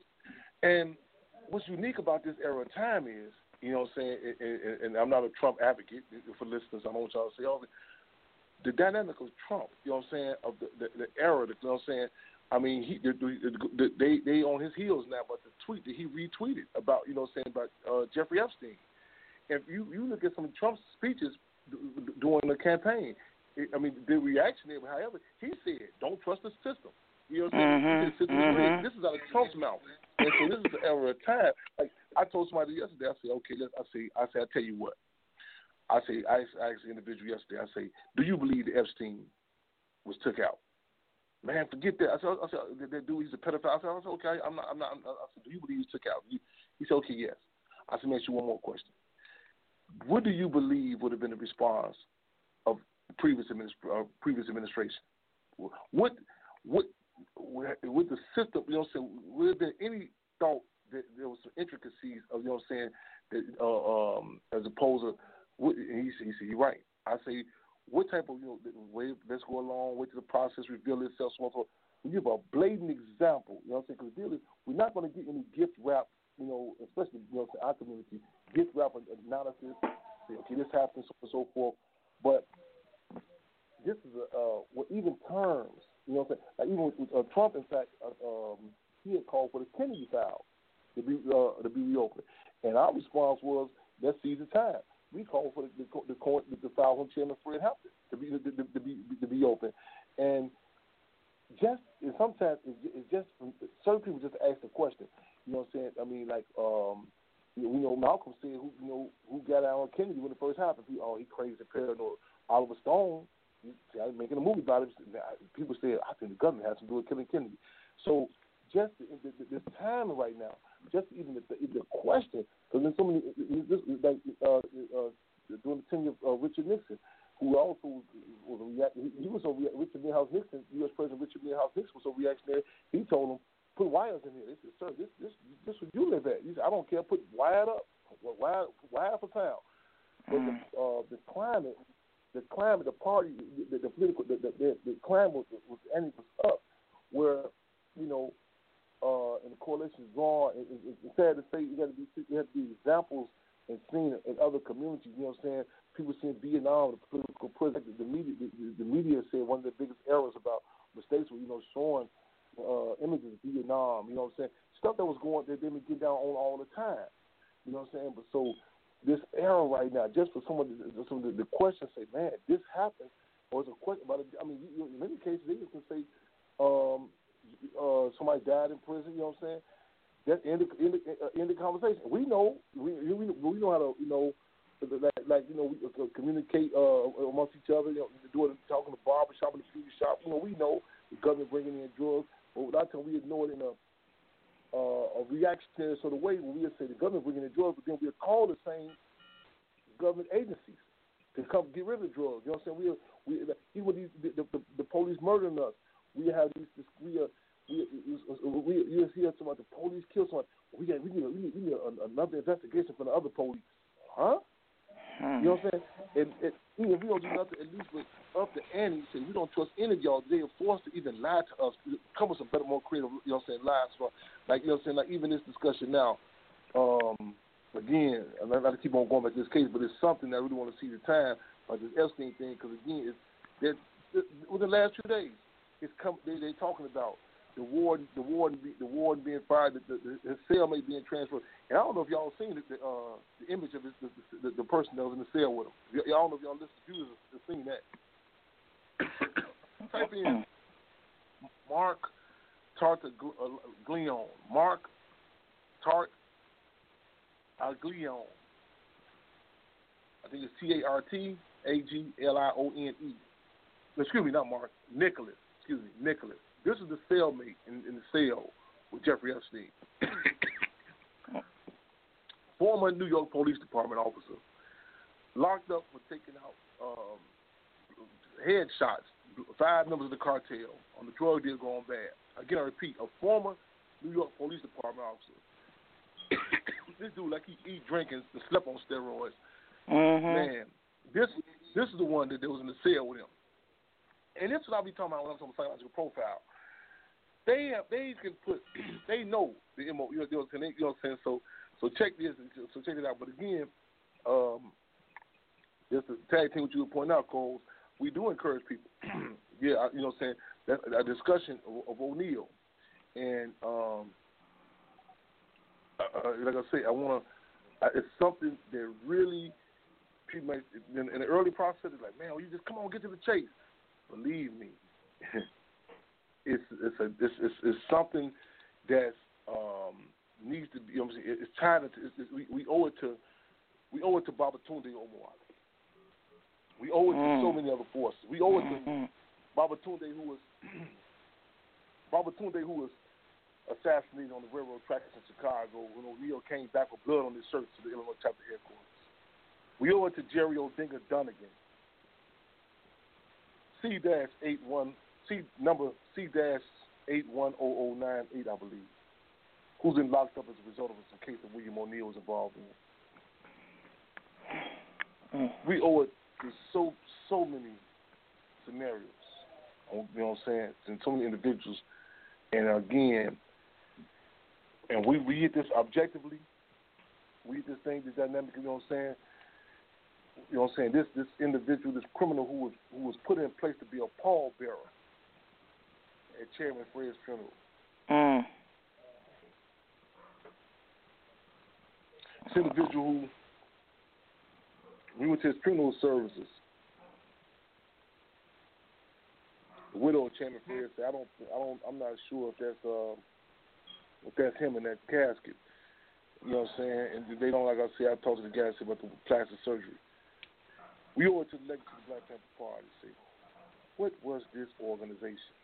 And what's unique about this era of time is, you know what I'm saying, and, and, and I'm not a Trump advocate for listeners. I don't want y'all to say, oh, the dynamic of Trump, you know what I'm saying, of the, the, the era, you know what I'm saying. I mean, he the, the, the, they they on his heels now, but the tweet that he retweeted about, you know what I'm saying, about uh, Jeffrey Epstein. If you, you look at some of Trump's speeches during the campaign, I mean, the reaction there, however, he said, don't trust the system. You know what I'm saying? Mm-hmm. He said, system mm-hmm. is rigged. This is out of Trump's mouth. And so this is the era of time. Like, I told somebody yesterday, I said, okay, let's, I say, I say, I tell you what. I say, I asked, I asked the individual yesterday, I say, do you believe that Epstein was took out? Man, forget that. I said, I said that, that dude, he's a pedophile. I said, I said, okay, I'm not, I'm not, I'm not. I said, do you believe he was took out? He, he said, okay, yes. I said, ask you one more question. What do you believe would have been the response of previous administ- uh, previous administration? What, what, with the system, you know what I'm saying, would there been any thought that there was some intricacies of, you know what I'm saying, that, uh, um, as opposed to, what, and he said, he said, you're right. I say, what type of, you know, way, let's go along, wait till the process reveal itself, so on, so we give a blatant example, you know what I'm saying, because we're not going to get any gift wrap, you know, especially, you know, to our community, gift wrap analysis, say, okay, this happens, so on and so forth, but this is a, uh, well, even terms, you know what I'm saying, like even with, with uh, Trump, in fact, uh, um, he had called for the Kennedy file to be uh, to be reopened, and our response was, let's seize the time. We called for the the, the, the, the file from Chairman Fred Hampton to be to, to, to be to be open, and just and sometimes it's, it's just certain people just ask the question. You know what I'm saying? I mean, like um, you know, Malcolm said, who you know who got out on Kennedy when it first happened? He, oh, he crazy, paranoid. Oliver Stone, see, I was making a movie about it. People said, I think the government has to do with killing Kennedy. So just the, the, the, this time right now, just even the, the, the question, because there's so many, this, like uh, uh, during the tenure of uh, Richard Nixon, who also was a react, he, he was so rea- Richard Milhouse Nixon, U S President Richard Milhouse Nixon was so reactionary. He told him, put wires in here. They said, sir, this this this is where you live at. He said, I don't care, put wire up, wire wire for town. But the, uh, the climate. The climate, the party, the, the political, the, the, the climate was, was, and it was up, where, you know, uh, and the coalition is drawn. It, it, it's sad to say you got to be, you have to be examples and seen in other communities. You know what I'm saying? People seeing Vietnam, the political prison. The media, the, the media said one of the biggest errors about mistakes were, you know, showing uh, images of Vietnam. You know what I'm saying? Stuff that was going, that they didn't get down on all the time. You know what I'm saying? But so. This era right now, just for some of the, some of the, the questions, say, man, this happened, or it's a question about it. I mean, you, in many cases, they can say um, uh, somebody died in prison. You know what I'm saying? That end the, end the, uh, end the conversation. We know, we, we we know how to, you know, like, like you know, we uh, communicate uh, amongst each other. You know, do it, talking to barber shop and the beauty shop. You know, we know the government bringing in drugs, but without telling, we ignore it in a Uh, a reactionary sort of way when we would say the government bringing in drugs, but then we would call the same government agencies to come get rid of the drugs. You know what I'm saying? We, we even with these, the, the, the police murdering us, we have these. This, we are. We, we, you hear something about the police kill someone. We got. We need. We need, we need a, another investigation from the other police. Huh? Hmm. You know what I'm saying? And, and even if we don't do nothing, at least with up the ante, say we don't trust any of y'all. They are forced to even lie to us. Come with some better, more creative, you know what I'm saying, lies. For, like, you know what I'm saying, like even this discussion now, um, again, I'm not to keep on going back to this case, but it's something that I really want to see the time, like this Epstein thing, because again, it's that within the last two days, it's come. They they talking about the warden, the warden, the warden being fired, the, the, his cellmate being transferred. And I don't know if y'all seen the, uh, the image of his, the, the, the person that was in the cell with him. Y'all don't know if y'all listen to viewers have seen that. Type in Mark Tartaglione. Mark Tartaglione. I think it's T A R T A G L I O N E. Excuse me, not Mark. Nicholas. Excuse me, Nicholas. This is the cellmate in, in the cell with Jeffrey Epstein. Former New York Police Department officer locked up for taking out um, headshots, five members of the cartel on the drug deal going bad. Again, I repeat, a former New York Police Department officer. This dude, like he eat, drink, and slept on steroids. Mm-hmm. Man, this this is the one that, that was in the cell with him. And this is what I'll be talking about when I'm talking about psychological profile. They have, they can put, they know the M O, you know, you know what I'm saying? So, so check this, so check it out. But again, um, just to tag team what you were pointing out, Cole, we do encourage people. Yeah, you know what I'm saying? That's a discussion of, of O'Neal. And, um, uh, like I say, I want to, uh, it's something that really, people might, in, in the early process, it's like, man, you just come on, get to the chase. Believe me, it's it's a it's, it's, it's something that um, needs to be. You know what I'm saying? It's time to. It's, it's, we, we owe it to we owe it to Babatunde Omowale. We owe it mm. to so many other forces. We owe it to Babatunde, who was Babatunde, who was assassinated on the railroad tracks in Chicago when O'Neal came back with blood on his shirt to the Illinois chapter headquarters. We owe it to Jerry Odinga Dunnigan. C dash eight one C number C dash eight one zero zero nine eight, I believe, who's been locked up as a result of some case that William O'Neal was involved in. Mm. We owe it to so so many scenarios. You know what I'm saying? And so many individuals. And again, and we we hit this objectively. We hit this thing, this dynamic. You know what I'm saying? You know what I'm saying? This this individual, this criminal who was who was put in place to be a pallbearer at Chairman Fred's funeral. Mm. This individual who we went to his funeral services. The widow of Chairman Fred said, "I don't, I don't, I'm not sure if that's uh, if that's him in that casket." You know what I'm saying? And they don't, like I said, I talked to the guys about the plastic surgery. We owe it to the legacy of the Black Panther Party to say, what was this organization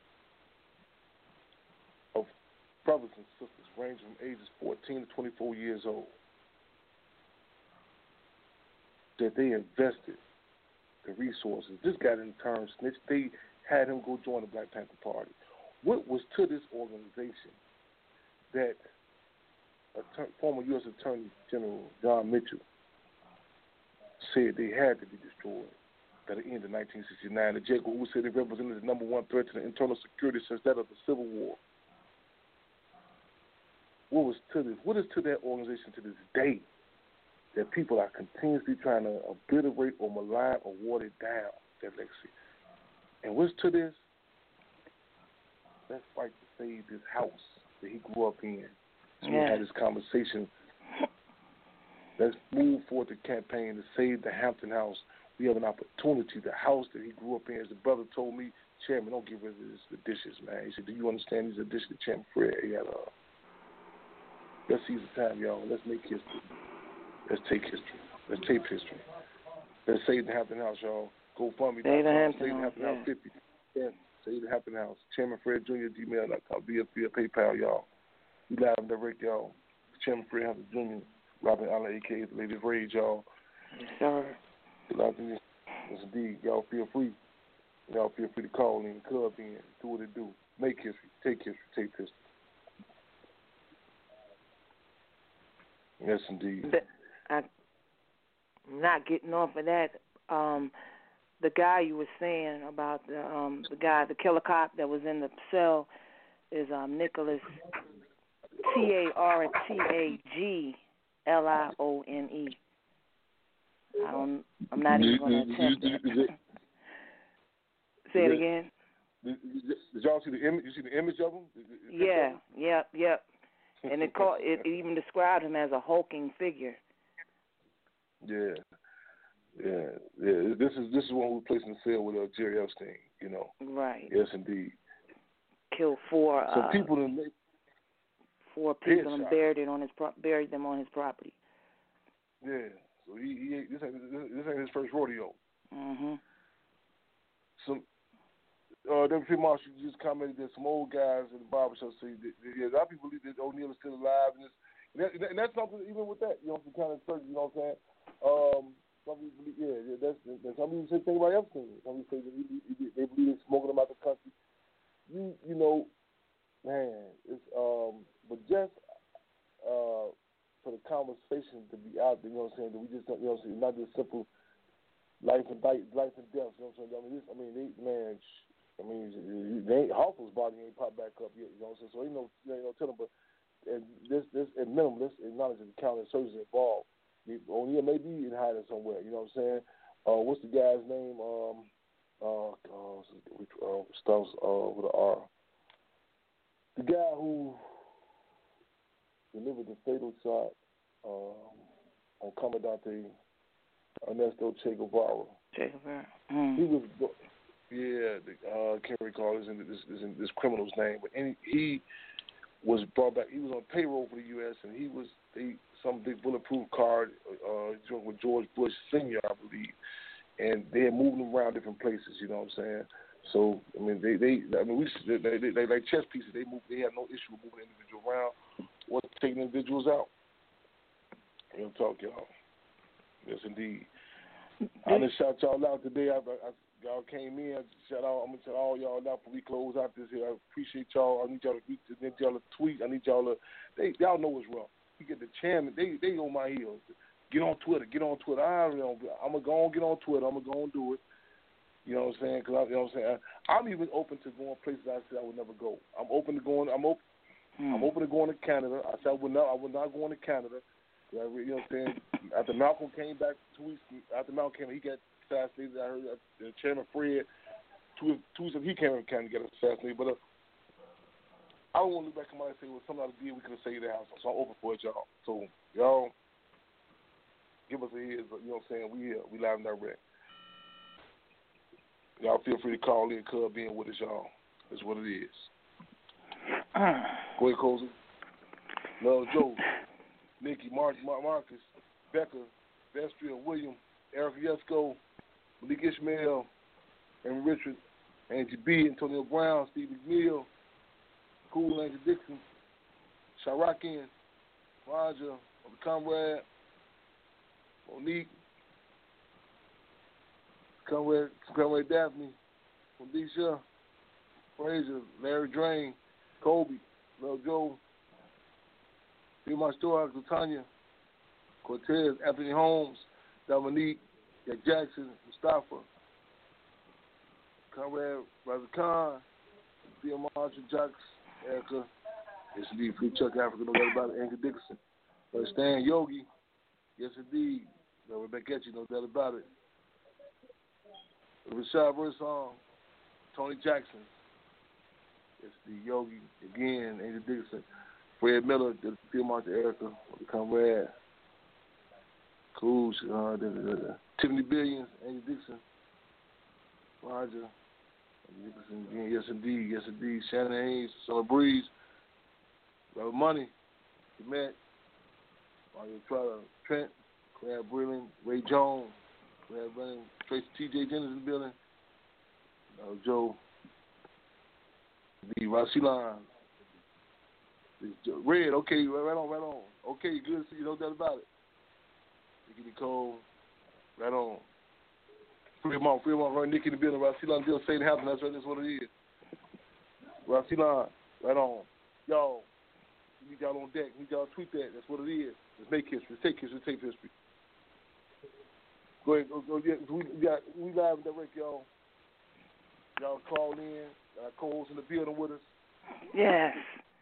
of brothers and sisters ranging from ages fourteen to twenty-four years old that they invested the resources? This guy in turn snitched. They had him go join the Black Panther Party. What was to this organization that a former U S Attorney General John Mitchell said they had to be destroyed by the end of nineteen sixty-nine? The Jacob who said they represented the number one threat to the internal security since that of the Civil War. What was to this? What is to that organization to this day that people are continuously trying to obliterate or malign or water down that legacy? And what's to this? Let's fight to save this house that he grew up in. So yeah. We had this conversation. Let's move forward the campaign to save the Hampton House. We have an opportunity. The house that he grew up in, as the brother told me, Chairman, don't get rid of this, the dishes, man. He said, do you understand these are dishes that Chairman Fred had? Uh, let's seize the time, y'all. Let's make history. Let's take history. Let's tape history. Let's save the Hampton House, y'all. Go fund me. Save the Hampton Save the Hampton House, House fifty. Yeah. Save the Hampton House. Chairman Fred Junior Gmail dot com via via PayPal, y'all. We live and direct, y'all. Chairman Fred Hampton Junior Robin Allen, a k a the Lady of Rage, y'all. Yes, sir. Yes, indeed. Y'all feel free. Y'all feel free to call in, club in, do what it do. Make history, take history, take history. Yes, indeed. But I, I'm not getting off of that. Um, the guy you were saying about the um, the guy, the killer cop that was in the cell, is um, Nicholas T A R T A G L I O N E. I don't. I'm not even going to attempt it. Say it again. Did, did y'all see the image? You see the image of him? Yeah, yep, yep. And it called it even described him as a hulking figure. Yeah, yeah, yeah. This is this is one who was placed in the cell with uh, Jerry Epstein. You know. Right. Yes, indeed. Killed four. So uh, people done make four people and buried it on his pro- buried them on his property. Yeah. So he, he this ain't this ain't his first rodeo. Mhm. Some uh, them free marshal just commented that some old guys in the barbershop say that, that yeah, a lot of people believe that O'Neal is still alive, and, and, that, and that's something even with that, you know, some kind of certain, you know what I'm saying? Um, some people believe, yeah, yeah, that's, that's some people say things about Epstein. Some people say that he, he, they believe they're smoking him out the country. You you know, man, it's um, but just uh, for the conversation to be out there, you know what I'm saying? That we just don't, you know what I'm saying? Not just simple. Life and life, life and death. You know what I'm saying? I mean, this, I mean, they, man. I mean, they ain't Hoffa's body ain't popped back up yet. You know what I'm saying? So ain't no, ain't no telling. But and this, this at minimum, this acknowledge that the county surgeons involved. O'Neal may be in hiding somewhere. You know what I'm saying? Uh, what's the guy's name? Um, uh, uh, uh starts uh with an R. The guy who delivered the fatal shot um, on Commandante Ernesto Che Guevara. Che Guevara. Mm. He was, yeah, the, uh, I can't recall this, this, this, this criminal's name, but any, he was brought back. He was on payroll for the U S and he was they, some big bulletproof card uh, with George Bush Senior, I believe, and they had moved him around different places. You know what I'm saying? So I mean, they, they, I mean, we, they, they, they like chess pieces. They move. They have no issue with moving an individual around or taking individuals out. Real talk, y'all. Yes, indeed. I just shout y'all out today. I, I, y'all came in. Shout out. I'm gonna shout all y'all out before we close out this here. I appreciate y'all. I need y'all to reach. I need y'all to tweet. I need y'all to. They y'all know what's wrong. You get the chairman. They they on my heels. Get on Twitter. Get on Twitter. I don't know. I'm gonna go on get on Twitter. I'm gonna go and do it. You know what I'm saying? Cause I, you know what I'm saying. I, I'm even open to going places I said I would never go. I'm open to going. I'm open. Hmm. I'm open to going to Canada. I said I would not. I would not go into Canada. You know what I'm saying? After Malcolm came back two weeks, after Malcolm came, he got assassinated. I heard uh, Chairman Fred, two two weeks he came in Canada to get assassinated. But uh, I don't want to look back at somebody and say, well, something out of deal we could have saved the house. So I'm open for it, y'all. So y'all give us a heads up. You know what I'm saying? We here. We live and direct. Y'all feel free to call in, Cub in with us, y'all. That's what it is. Go ahead, Cozy. Love Joe. Nikki, Mar- Mar- Marcus, Becca, Vestria, William, Erica Yesko, Malik Ishmael, Amy Richard, Angie B, Antonio Brown, Steve McNeil, Cool Angie Dixon, Sharakian, Roger, Comrade, Monique, Comrade, Comrade Daphne, Felicia, Fraser, Larry Drain, Kobe, Lil Joe, Fremont Stewart, Tanya, Cortez, Anthony Holmes, Dominique, Jack Jackson, Mustafa, Conrad Raza Khan, Thea Marshall, Jocks, Erica, yes indeed, Free Chuck Africa, no doubt about it, Anchor Dixon, Stan Yogi, yes indeed, no Rebecca Etchi, no doubt about it. Rashad Bursong, Tony Jackson, yes indeed, Yogi, again, Anchor Dixon. Fred Miller, the Field Marshal Erica, the Comrade, Cool, uh, the, the, the, Tiffany Billions, Angie Dixon, Roger, Dixon again, yes indeed, yes indeed, Shannon Hayes, Summer Breeze, Robert Money, Met, Mario Trotter, Trent, Crab Brilliant, Ray Jones, Crab Running, Tracy T J Jennings in the building, uh, Joe, the Rasilan. Red, okay, right on, right on. Okay, good to see you, no doubt about it. Nikki Nicole, right on. Fremont, Fremont, right, Nikki in the building, Rasilan Bill, Saint Hampton, that's right, that's what it is. Rasilan, right on. Y'all, we need y'all on deck, we need y'all to tweet that, that's what it is. Let's make history, let's take history, let's take history. Go ahead, go, go, yeah, we, we got, we live and direct, y'all. Y'all call in, our co-hosts in the building with us. Yes.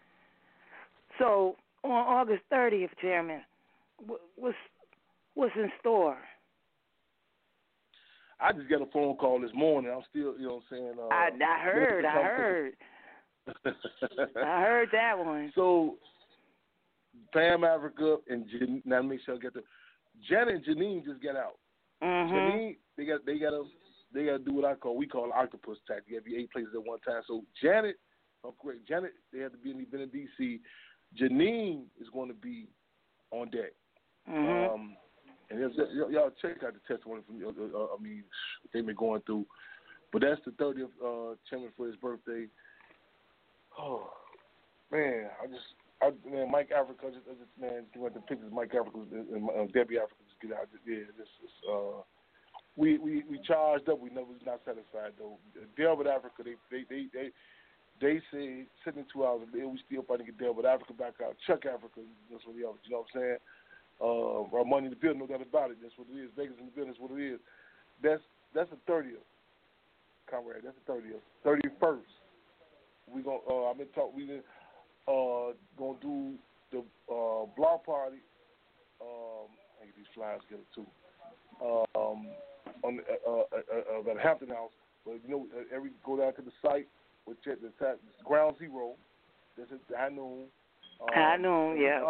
So on August thirtieth, Chairman, what's what's in store? I just got a phone call this morning. I'm still, you know what I'm saying? Uh, I, I heard, I heard. I heard that one. So, Pam Africa and Jan- now make sure I get the Janet and Janine just got out. Mm-hmm. Janine, they got they got to they got to do what I call we call octopus tactic. You have to be eight places at one time. So Janet, oh great, Janet, they have to be in the event in D C. Janine is going to be on deck. Mm-hmm. Um, and y'all, y'all check out the testimony from uh, uh, I mean they've been going through, but that's the thirtieth uh, chairman for his birthday. Oh man, I just. I, man, Mike Africa, just, I just man, just went to pictures. Mike Africa and uh, Debbie Africa just get out. Just, yeah, this is. Uh, we, we we charged up. We never was not satisfied though. Delbert Africa, they they they they, they say seventy-two hours a day. We still fighting to get Delbert Africa back out. Chuck Africa, that's what he else. You know what I'm saying? Uh, our money in the building, no doubt about it. That's what it is. Vegas in the building, that's what it is. That's that's the thirtieth, comrade. That's the thirtieth. Thirty-first. We gonna. Uh, I've been talking. We been. Uh, gonna do the uh, block party. Um, I get these flyers together too. Um, on the, uh, uh, uh, at Hampton House, but you know, every go down to the site, which at the site, Ground Zero. This is high noon. Um, high noon, yeah.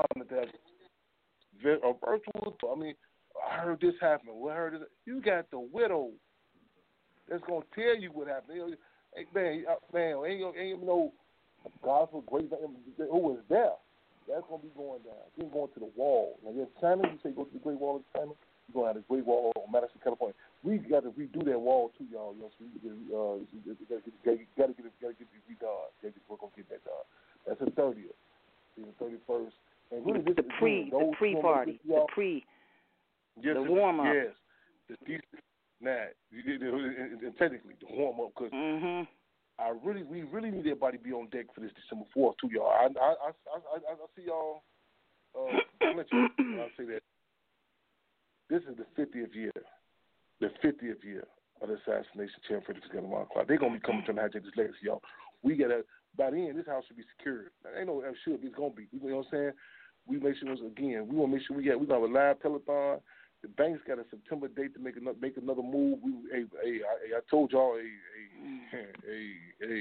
A virtual. I mean, I heard this happen. We heard this. You got the widow that's gonna tell you what happened. You know, hey, man, man, ain't ain't even no. Gospel, great, who was there? That's going to be going down. You're going to the wall. Now, you're China, you say go to the Great Wall of China, you're going to have the Great Wall on Madison, California. We got to redo that wall, too, y'all. You know, so we uh, got to get it got to get it redone. We're going to get that done. That's the thirtieth. The thirty-first. And really, the, this, the pre, the pre-party, the pre, yes, the warm-up. Yes. The, now, and technically, the warm-up, because mm-hmm. I really, we really need everybody to be on deck for this December fourth too, y'all. I, I, I, I, I see y'all. Uh, flinching when I say that. This is the fiftieth year, the fiftieth year of the assassination of Chairman Frederick Gunn Clark. They're gonna be coming to hijack this legacy, y'all. We gotta. By the end, this house should be secured. Ain't no, it should be. It's gonna be. You know what I'm saying? We make sure it's, again. We want to make sure we got. We gonna have a live telethon. The bank's got a September date to make another make another move. We, hey, hey, I, I told y'all, hey, hey, hey,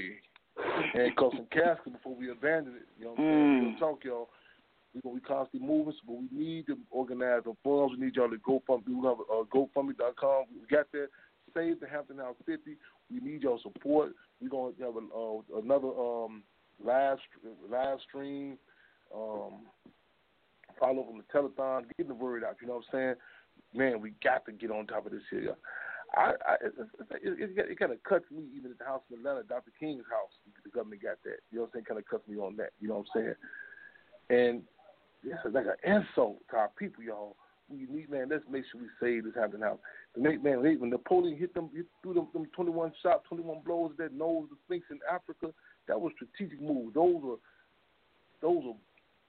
hey, handcuffs and caskets before we abandon it. You know what I'm saying? Mm. We'll talk, y'all. We're gonna be constantly moving, so but we need to organize the funds. We need y'all to GoFundMe. We have uh, GoFundMe dot com. We got that. Save the Hampton House fifty. We need y'all support. We're gonna have a, uh, another um, live live stream. Um, follow from the telethon. Getting the word out. You know what I'm saying? Man, we got to get on top of this here. I, I, it, it, it, it kind of cuts me even at the house in Atlanta, Doctor King's house. The government got that. You know what I'm saying? Kind of cuts me on that. You know what I'm saying? And it's like an insult to our people, y'all. We need, man, let's make sure we save this Hampton House. The man, when Napoleon hit them, hit through them, them twenty-one shots, twenty-one blows that nose the Sphinx in Africa, that was strategic moves. Those were, those were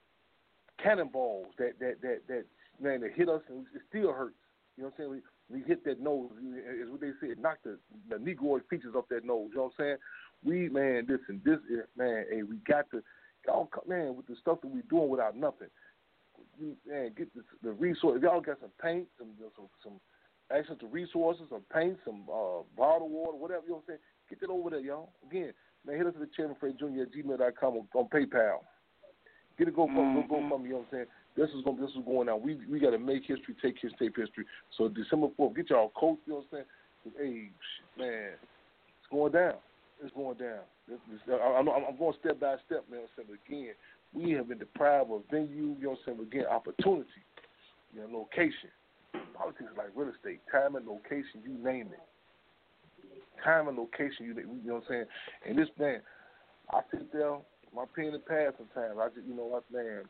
cannonballs that, that, that, that, man, that hit us and it still hurts. You know what I'm saying? We, we hit that nose, is what they say, it knocked the, the Negroid features off that nose. You know what I'm saying? We, man, listen, this is, man, hey, we got to, y'all, man, with the stuff that we're doing without nothing, we, man, get the, the resources. If y'all got some paint, some, some, some access to resources, some paint, some uh, bottled water, whatever, you know what I'm saying? Get that over there, y'all. Again, man, hit us at the Chairman Fred Junior at gmail dot com on, on PayPal. Get a GoFundMe, mm-hmm. go GoFundMe, you know what I'm saying? This is going. This is going on. We we got to make history, take history, take history. So December fourth, get y'all coats. You know what I'm saying? Hey, man, it's going down. It's going down. This, this, I, I'm, I'm going step by step, man. I'm saying, again, we have been deprived of venue. You know what I'm saying? Again, opportunity. You know, location. Politics is like real estate. Time and location. You name it. Time and location. You you know what I'm saying? And this man, I sit there, my pen and pad sometimes. I just you know what man.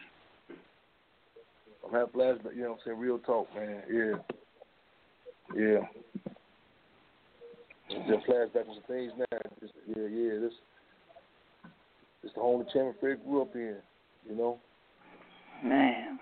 I'm having flashbacks, you know what I'm saying? Real talk, man. Yeah. Yeah. Just flashback on some things now. Just, yeah, yeah. This this the home the Chairman Fred grew up in, you know? Man.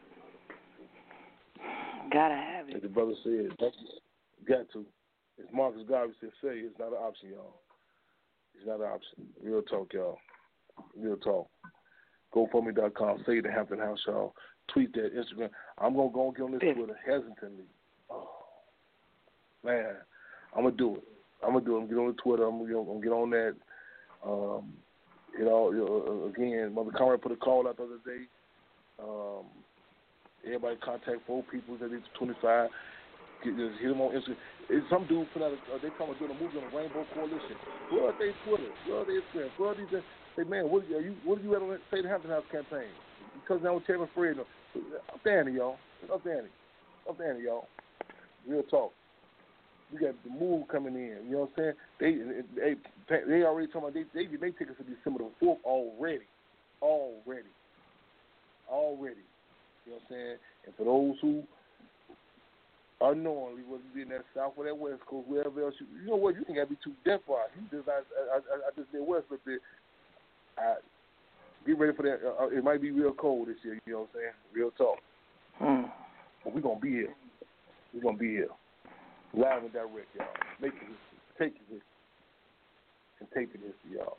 Gotta have it. Like the brother said, got to. As Marcus Garvey said, say it's not an option, y'all. It's not an option. Real talk, y'all. Real talk. GoFundMe dot com, save the Hampton House, y'all. Tweet that, Instagram. I'm going to go and get on this Twitter hesitantly. Oh. man, I'm gonna do it. I'm gonna do it. I'm gonna get on the Twitter. I'm gonna, I'm gonna get on that. Um, you know, you know, again, Mother Conrad put a call out the other day. Um, everybody contact four people that is twenty-five. Get, just hit them on Instagram. It's some dude put out. A, uh, they come and doing a movie on the Rainbow Coalition. Plug their Twitter. Plug their Instagram. Plug these. Say, man, what are you? What are you at on that State Hampton House campaign? You come down with Chairman Fred. Up Danny, y'all. Up Danny. Up Danny, y'all. Real talk. We got the move coming in. You know what I'm saying? They they they already talking about they they they take us to December the fourth already, already, already. You know what I'm saying? And for those who unknowingly whether it be in that South or that West Coast, wherever else, you, you know what? You ain't gotta be too deaf for us. You just I I, I, I just did West a bit. I get ready for that. Uh, it might be real cold this year. You know what I'm saying? Real talk. Hmm. But we're gonna be here. We're gonna be here. Live and direct, y'all. Make it, take it, and take it to y'all.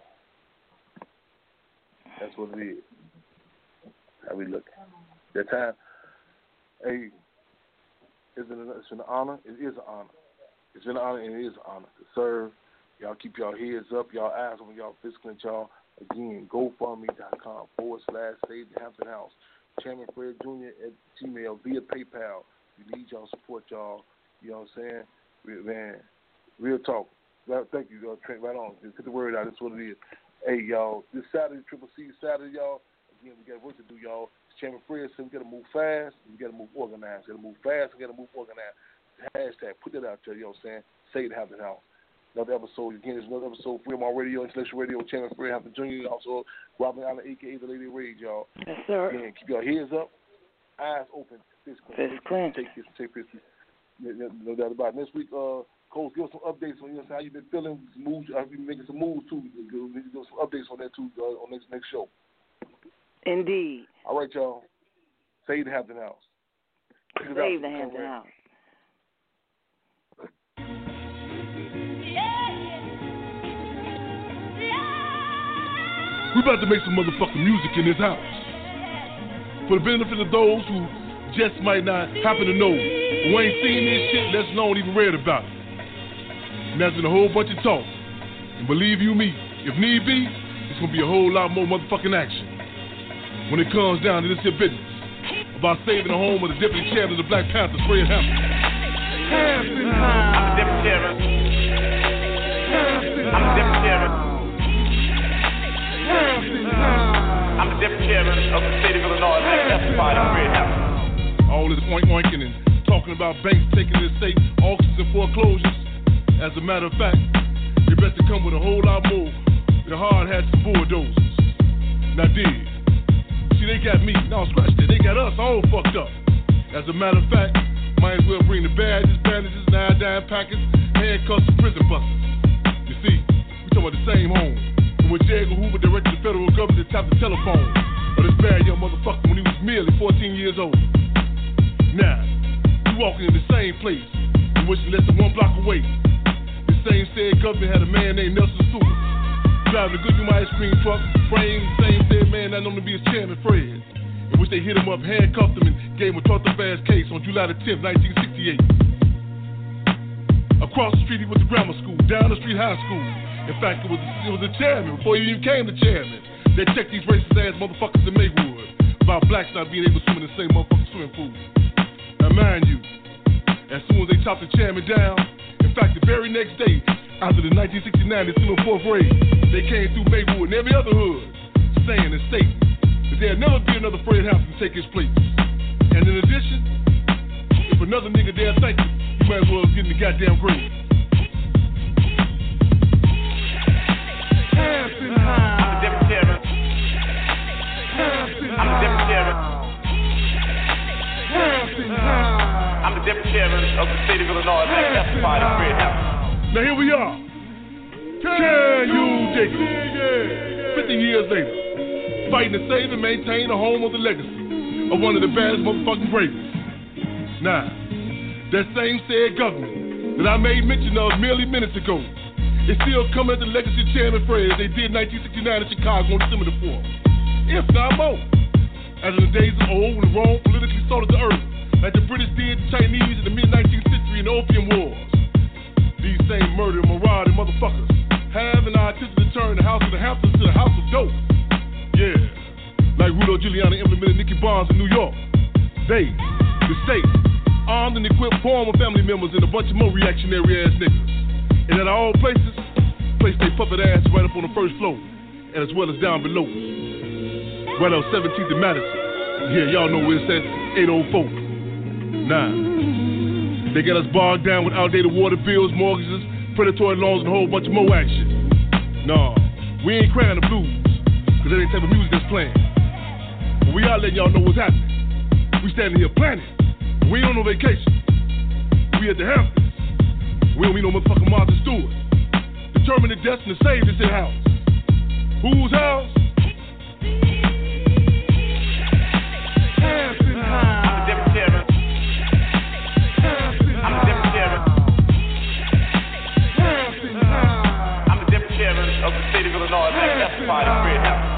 That's what it is. How we look. That time, hey, it's been, an, it's been an honor. It is an honor. It's been an honor, and it is an honor to serve. Y'all keep y'all heads up, y'all eyes on y'all physically, y'all. Again, GoFundMe.com forward slash Save the Hampton House. Chairman Fred Junior at Gmail via PayPal. We need y'all support, y'all. You know what I'm saying? Real, man, real talk. Well, thank you, uh, Trent. Right on. Just put the word out. That's what it is. Hey, y'all, this Saturday, Triple C Saturday, y'all. Again, we got work to do, y'all. Chairman Fred said we got to move fast. We got to move organized. We got to move fast. We got to move organized. Hashtag, put that out there, you know what I'm saying? Say it, Hampton House. Another episode. Again, there's another episode. Freedom Radio, Intellectual Radio, Chairman Fred Hampton Junior Also, Robin Allen, a k a the Lady Rage, y'all. Yes, sir. Again, keep your heads up, eyes open. Fist clenched. Take this, take this. No doubt about it. Next week, uh, Coach, give us some updates on you know, how you've been feeling. Some moves, I've been making some moves too. Give us some updates on that too uh, on next next show. Indeed. All right, y'all. Save the Hampton House. Save the Hampton House. We about to make some motherfucking music in this house. For the benefit of those who just might not happen to know, who ain't seen this shit, let's know, even read about it. And that's been a whole bunch of talk. And believe you me, if need be, it's gonna be a whole lot more motherfucking action when it comes down to this here business about saving the home of the deputy chairman of the Black Panthers, Fred Hampton. Hampton House. I'm the deputy chairman. Hampton I'm the deputy chairman. Hampton House. I'm the deputy chairman of the state of Illinois. That's Fred Hampton. All this oink oinking and talking about banks taking the state, auctions and foreclosures. As a matter of fact, they best to come with a whole lot more than hard hats and bulldozers. Now, dig. See, they got me. No, scratch that. They got us all fucked up. As a matter of fact, might as well bring the badges, bandages, nine-dime packets, handcuffs, and prison busters. You see, we talking about the same home from which J. Edgar Hoover directed the federal government to tap the telephone of this bad young motherfucker when he was merely fourteen years old. Now, you walking in the same place in which less than one block away, the same said government had a man named Nelson Stewart driving a Goodyear ice cream truck, framed the same said man that known to be his chairman, Fred, in which they hit him up, handcuffed him, and gave him a tough-ass case on July the tenth, nineteen sixty-eight. Across the street, he went to grammar school, down the street, high school. In fact, it was it was the chairman before he even became the chairman. They checked these racist-ass motherfuckers in Maywood about blacks not being able to swim in the same motherfucking swimming pool. Now, mind you, as soon as they chopped the chairman down, in fact, the very next day, after the nineteen sixty-nine December fourth raid, they came through Maywood and every other hood, saying and stating that there'll never be another Fred Hampton to take his place. And in addition, if another nigga dare think it, you might as well get in the goddamn grave. Hampton House. I'm the deputy chairman. Hampton I'm the deputy chairman. I'm the deputy chairman of the state of Illinois. That's Fred Hampton. Now here we are. Can you dig it? Fifty years later, fighting to save and maintain the home of the legacy of one of the baddest motherfucking bravest. Now, that same said government that I made mention of merely minutes ago is still coming at the legacy of Chairman Fred as they did in nineteen sixty-nine in Chicago on December the fourth. If not more. As in the days of old when Rome politically salted the earth, like the British did the Chinese in the mid-nineteenth century in the Opium Wars. These same murder and marauding motherfuckers have an intention to turn the house of the Hamptons to the house of dope. Yeah, like Rudy Giuliani implemented Nicky Barnes in New York. They, the state, armed and equipped former family members and a bunch of more reactionary ass niggas. And at all places, place they puppet ass right up on the first floor, and as well as down below. Right on seventeenth and Madison. Yeah, y'all know where it's at, eight oh four. Nah. They got us bogged down with outdated water bills, mortgages, predatory loans, and a whole bunch of more action. Nah, we ain't crying the blues, cause that ain't the type of music that's playing. But we out letting y'all know what's happening. We standing here planning. We ain't on no vacation. We at the Hamptons. We don't meet no motherfucking Martha Stewart. Determined the destiny to save this here house. Whose house? Hampton House. I'm a different terror. I'm a different terror. Hampton House. I'm a different terror of the state of Illinois. That's the party.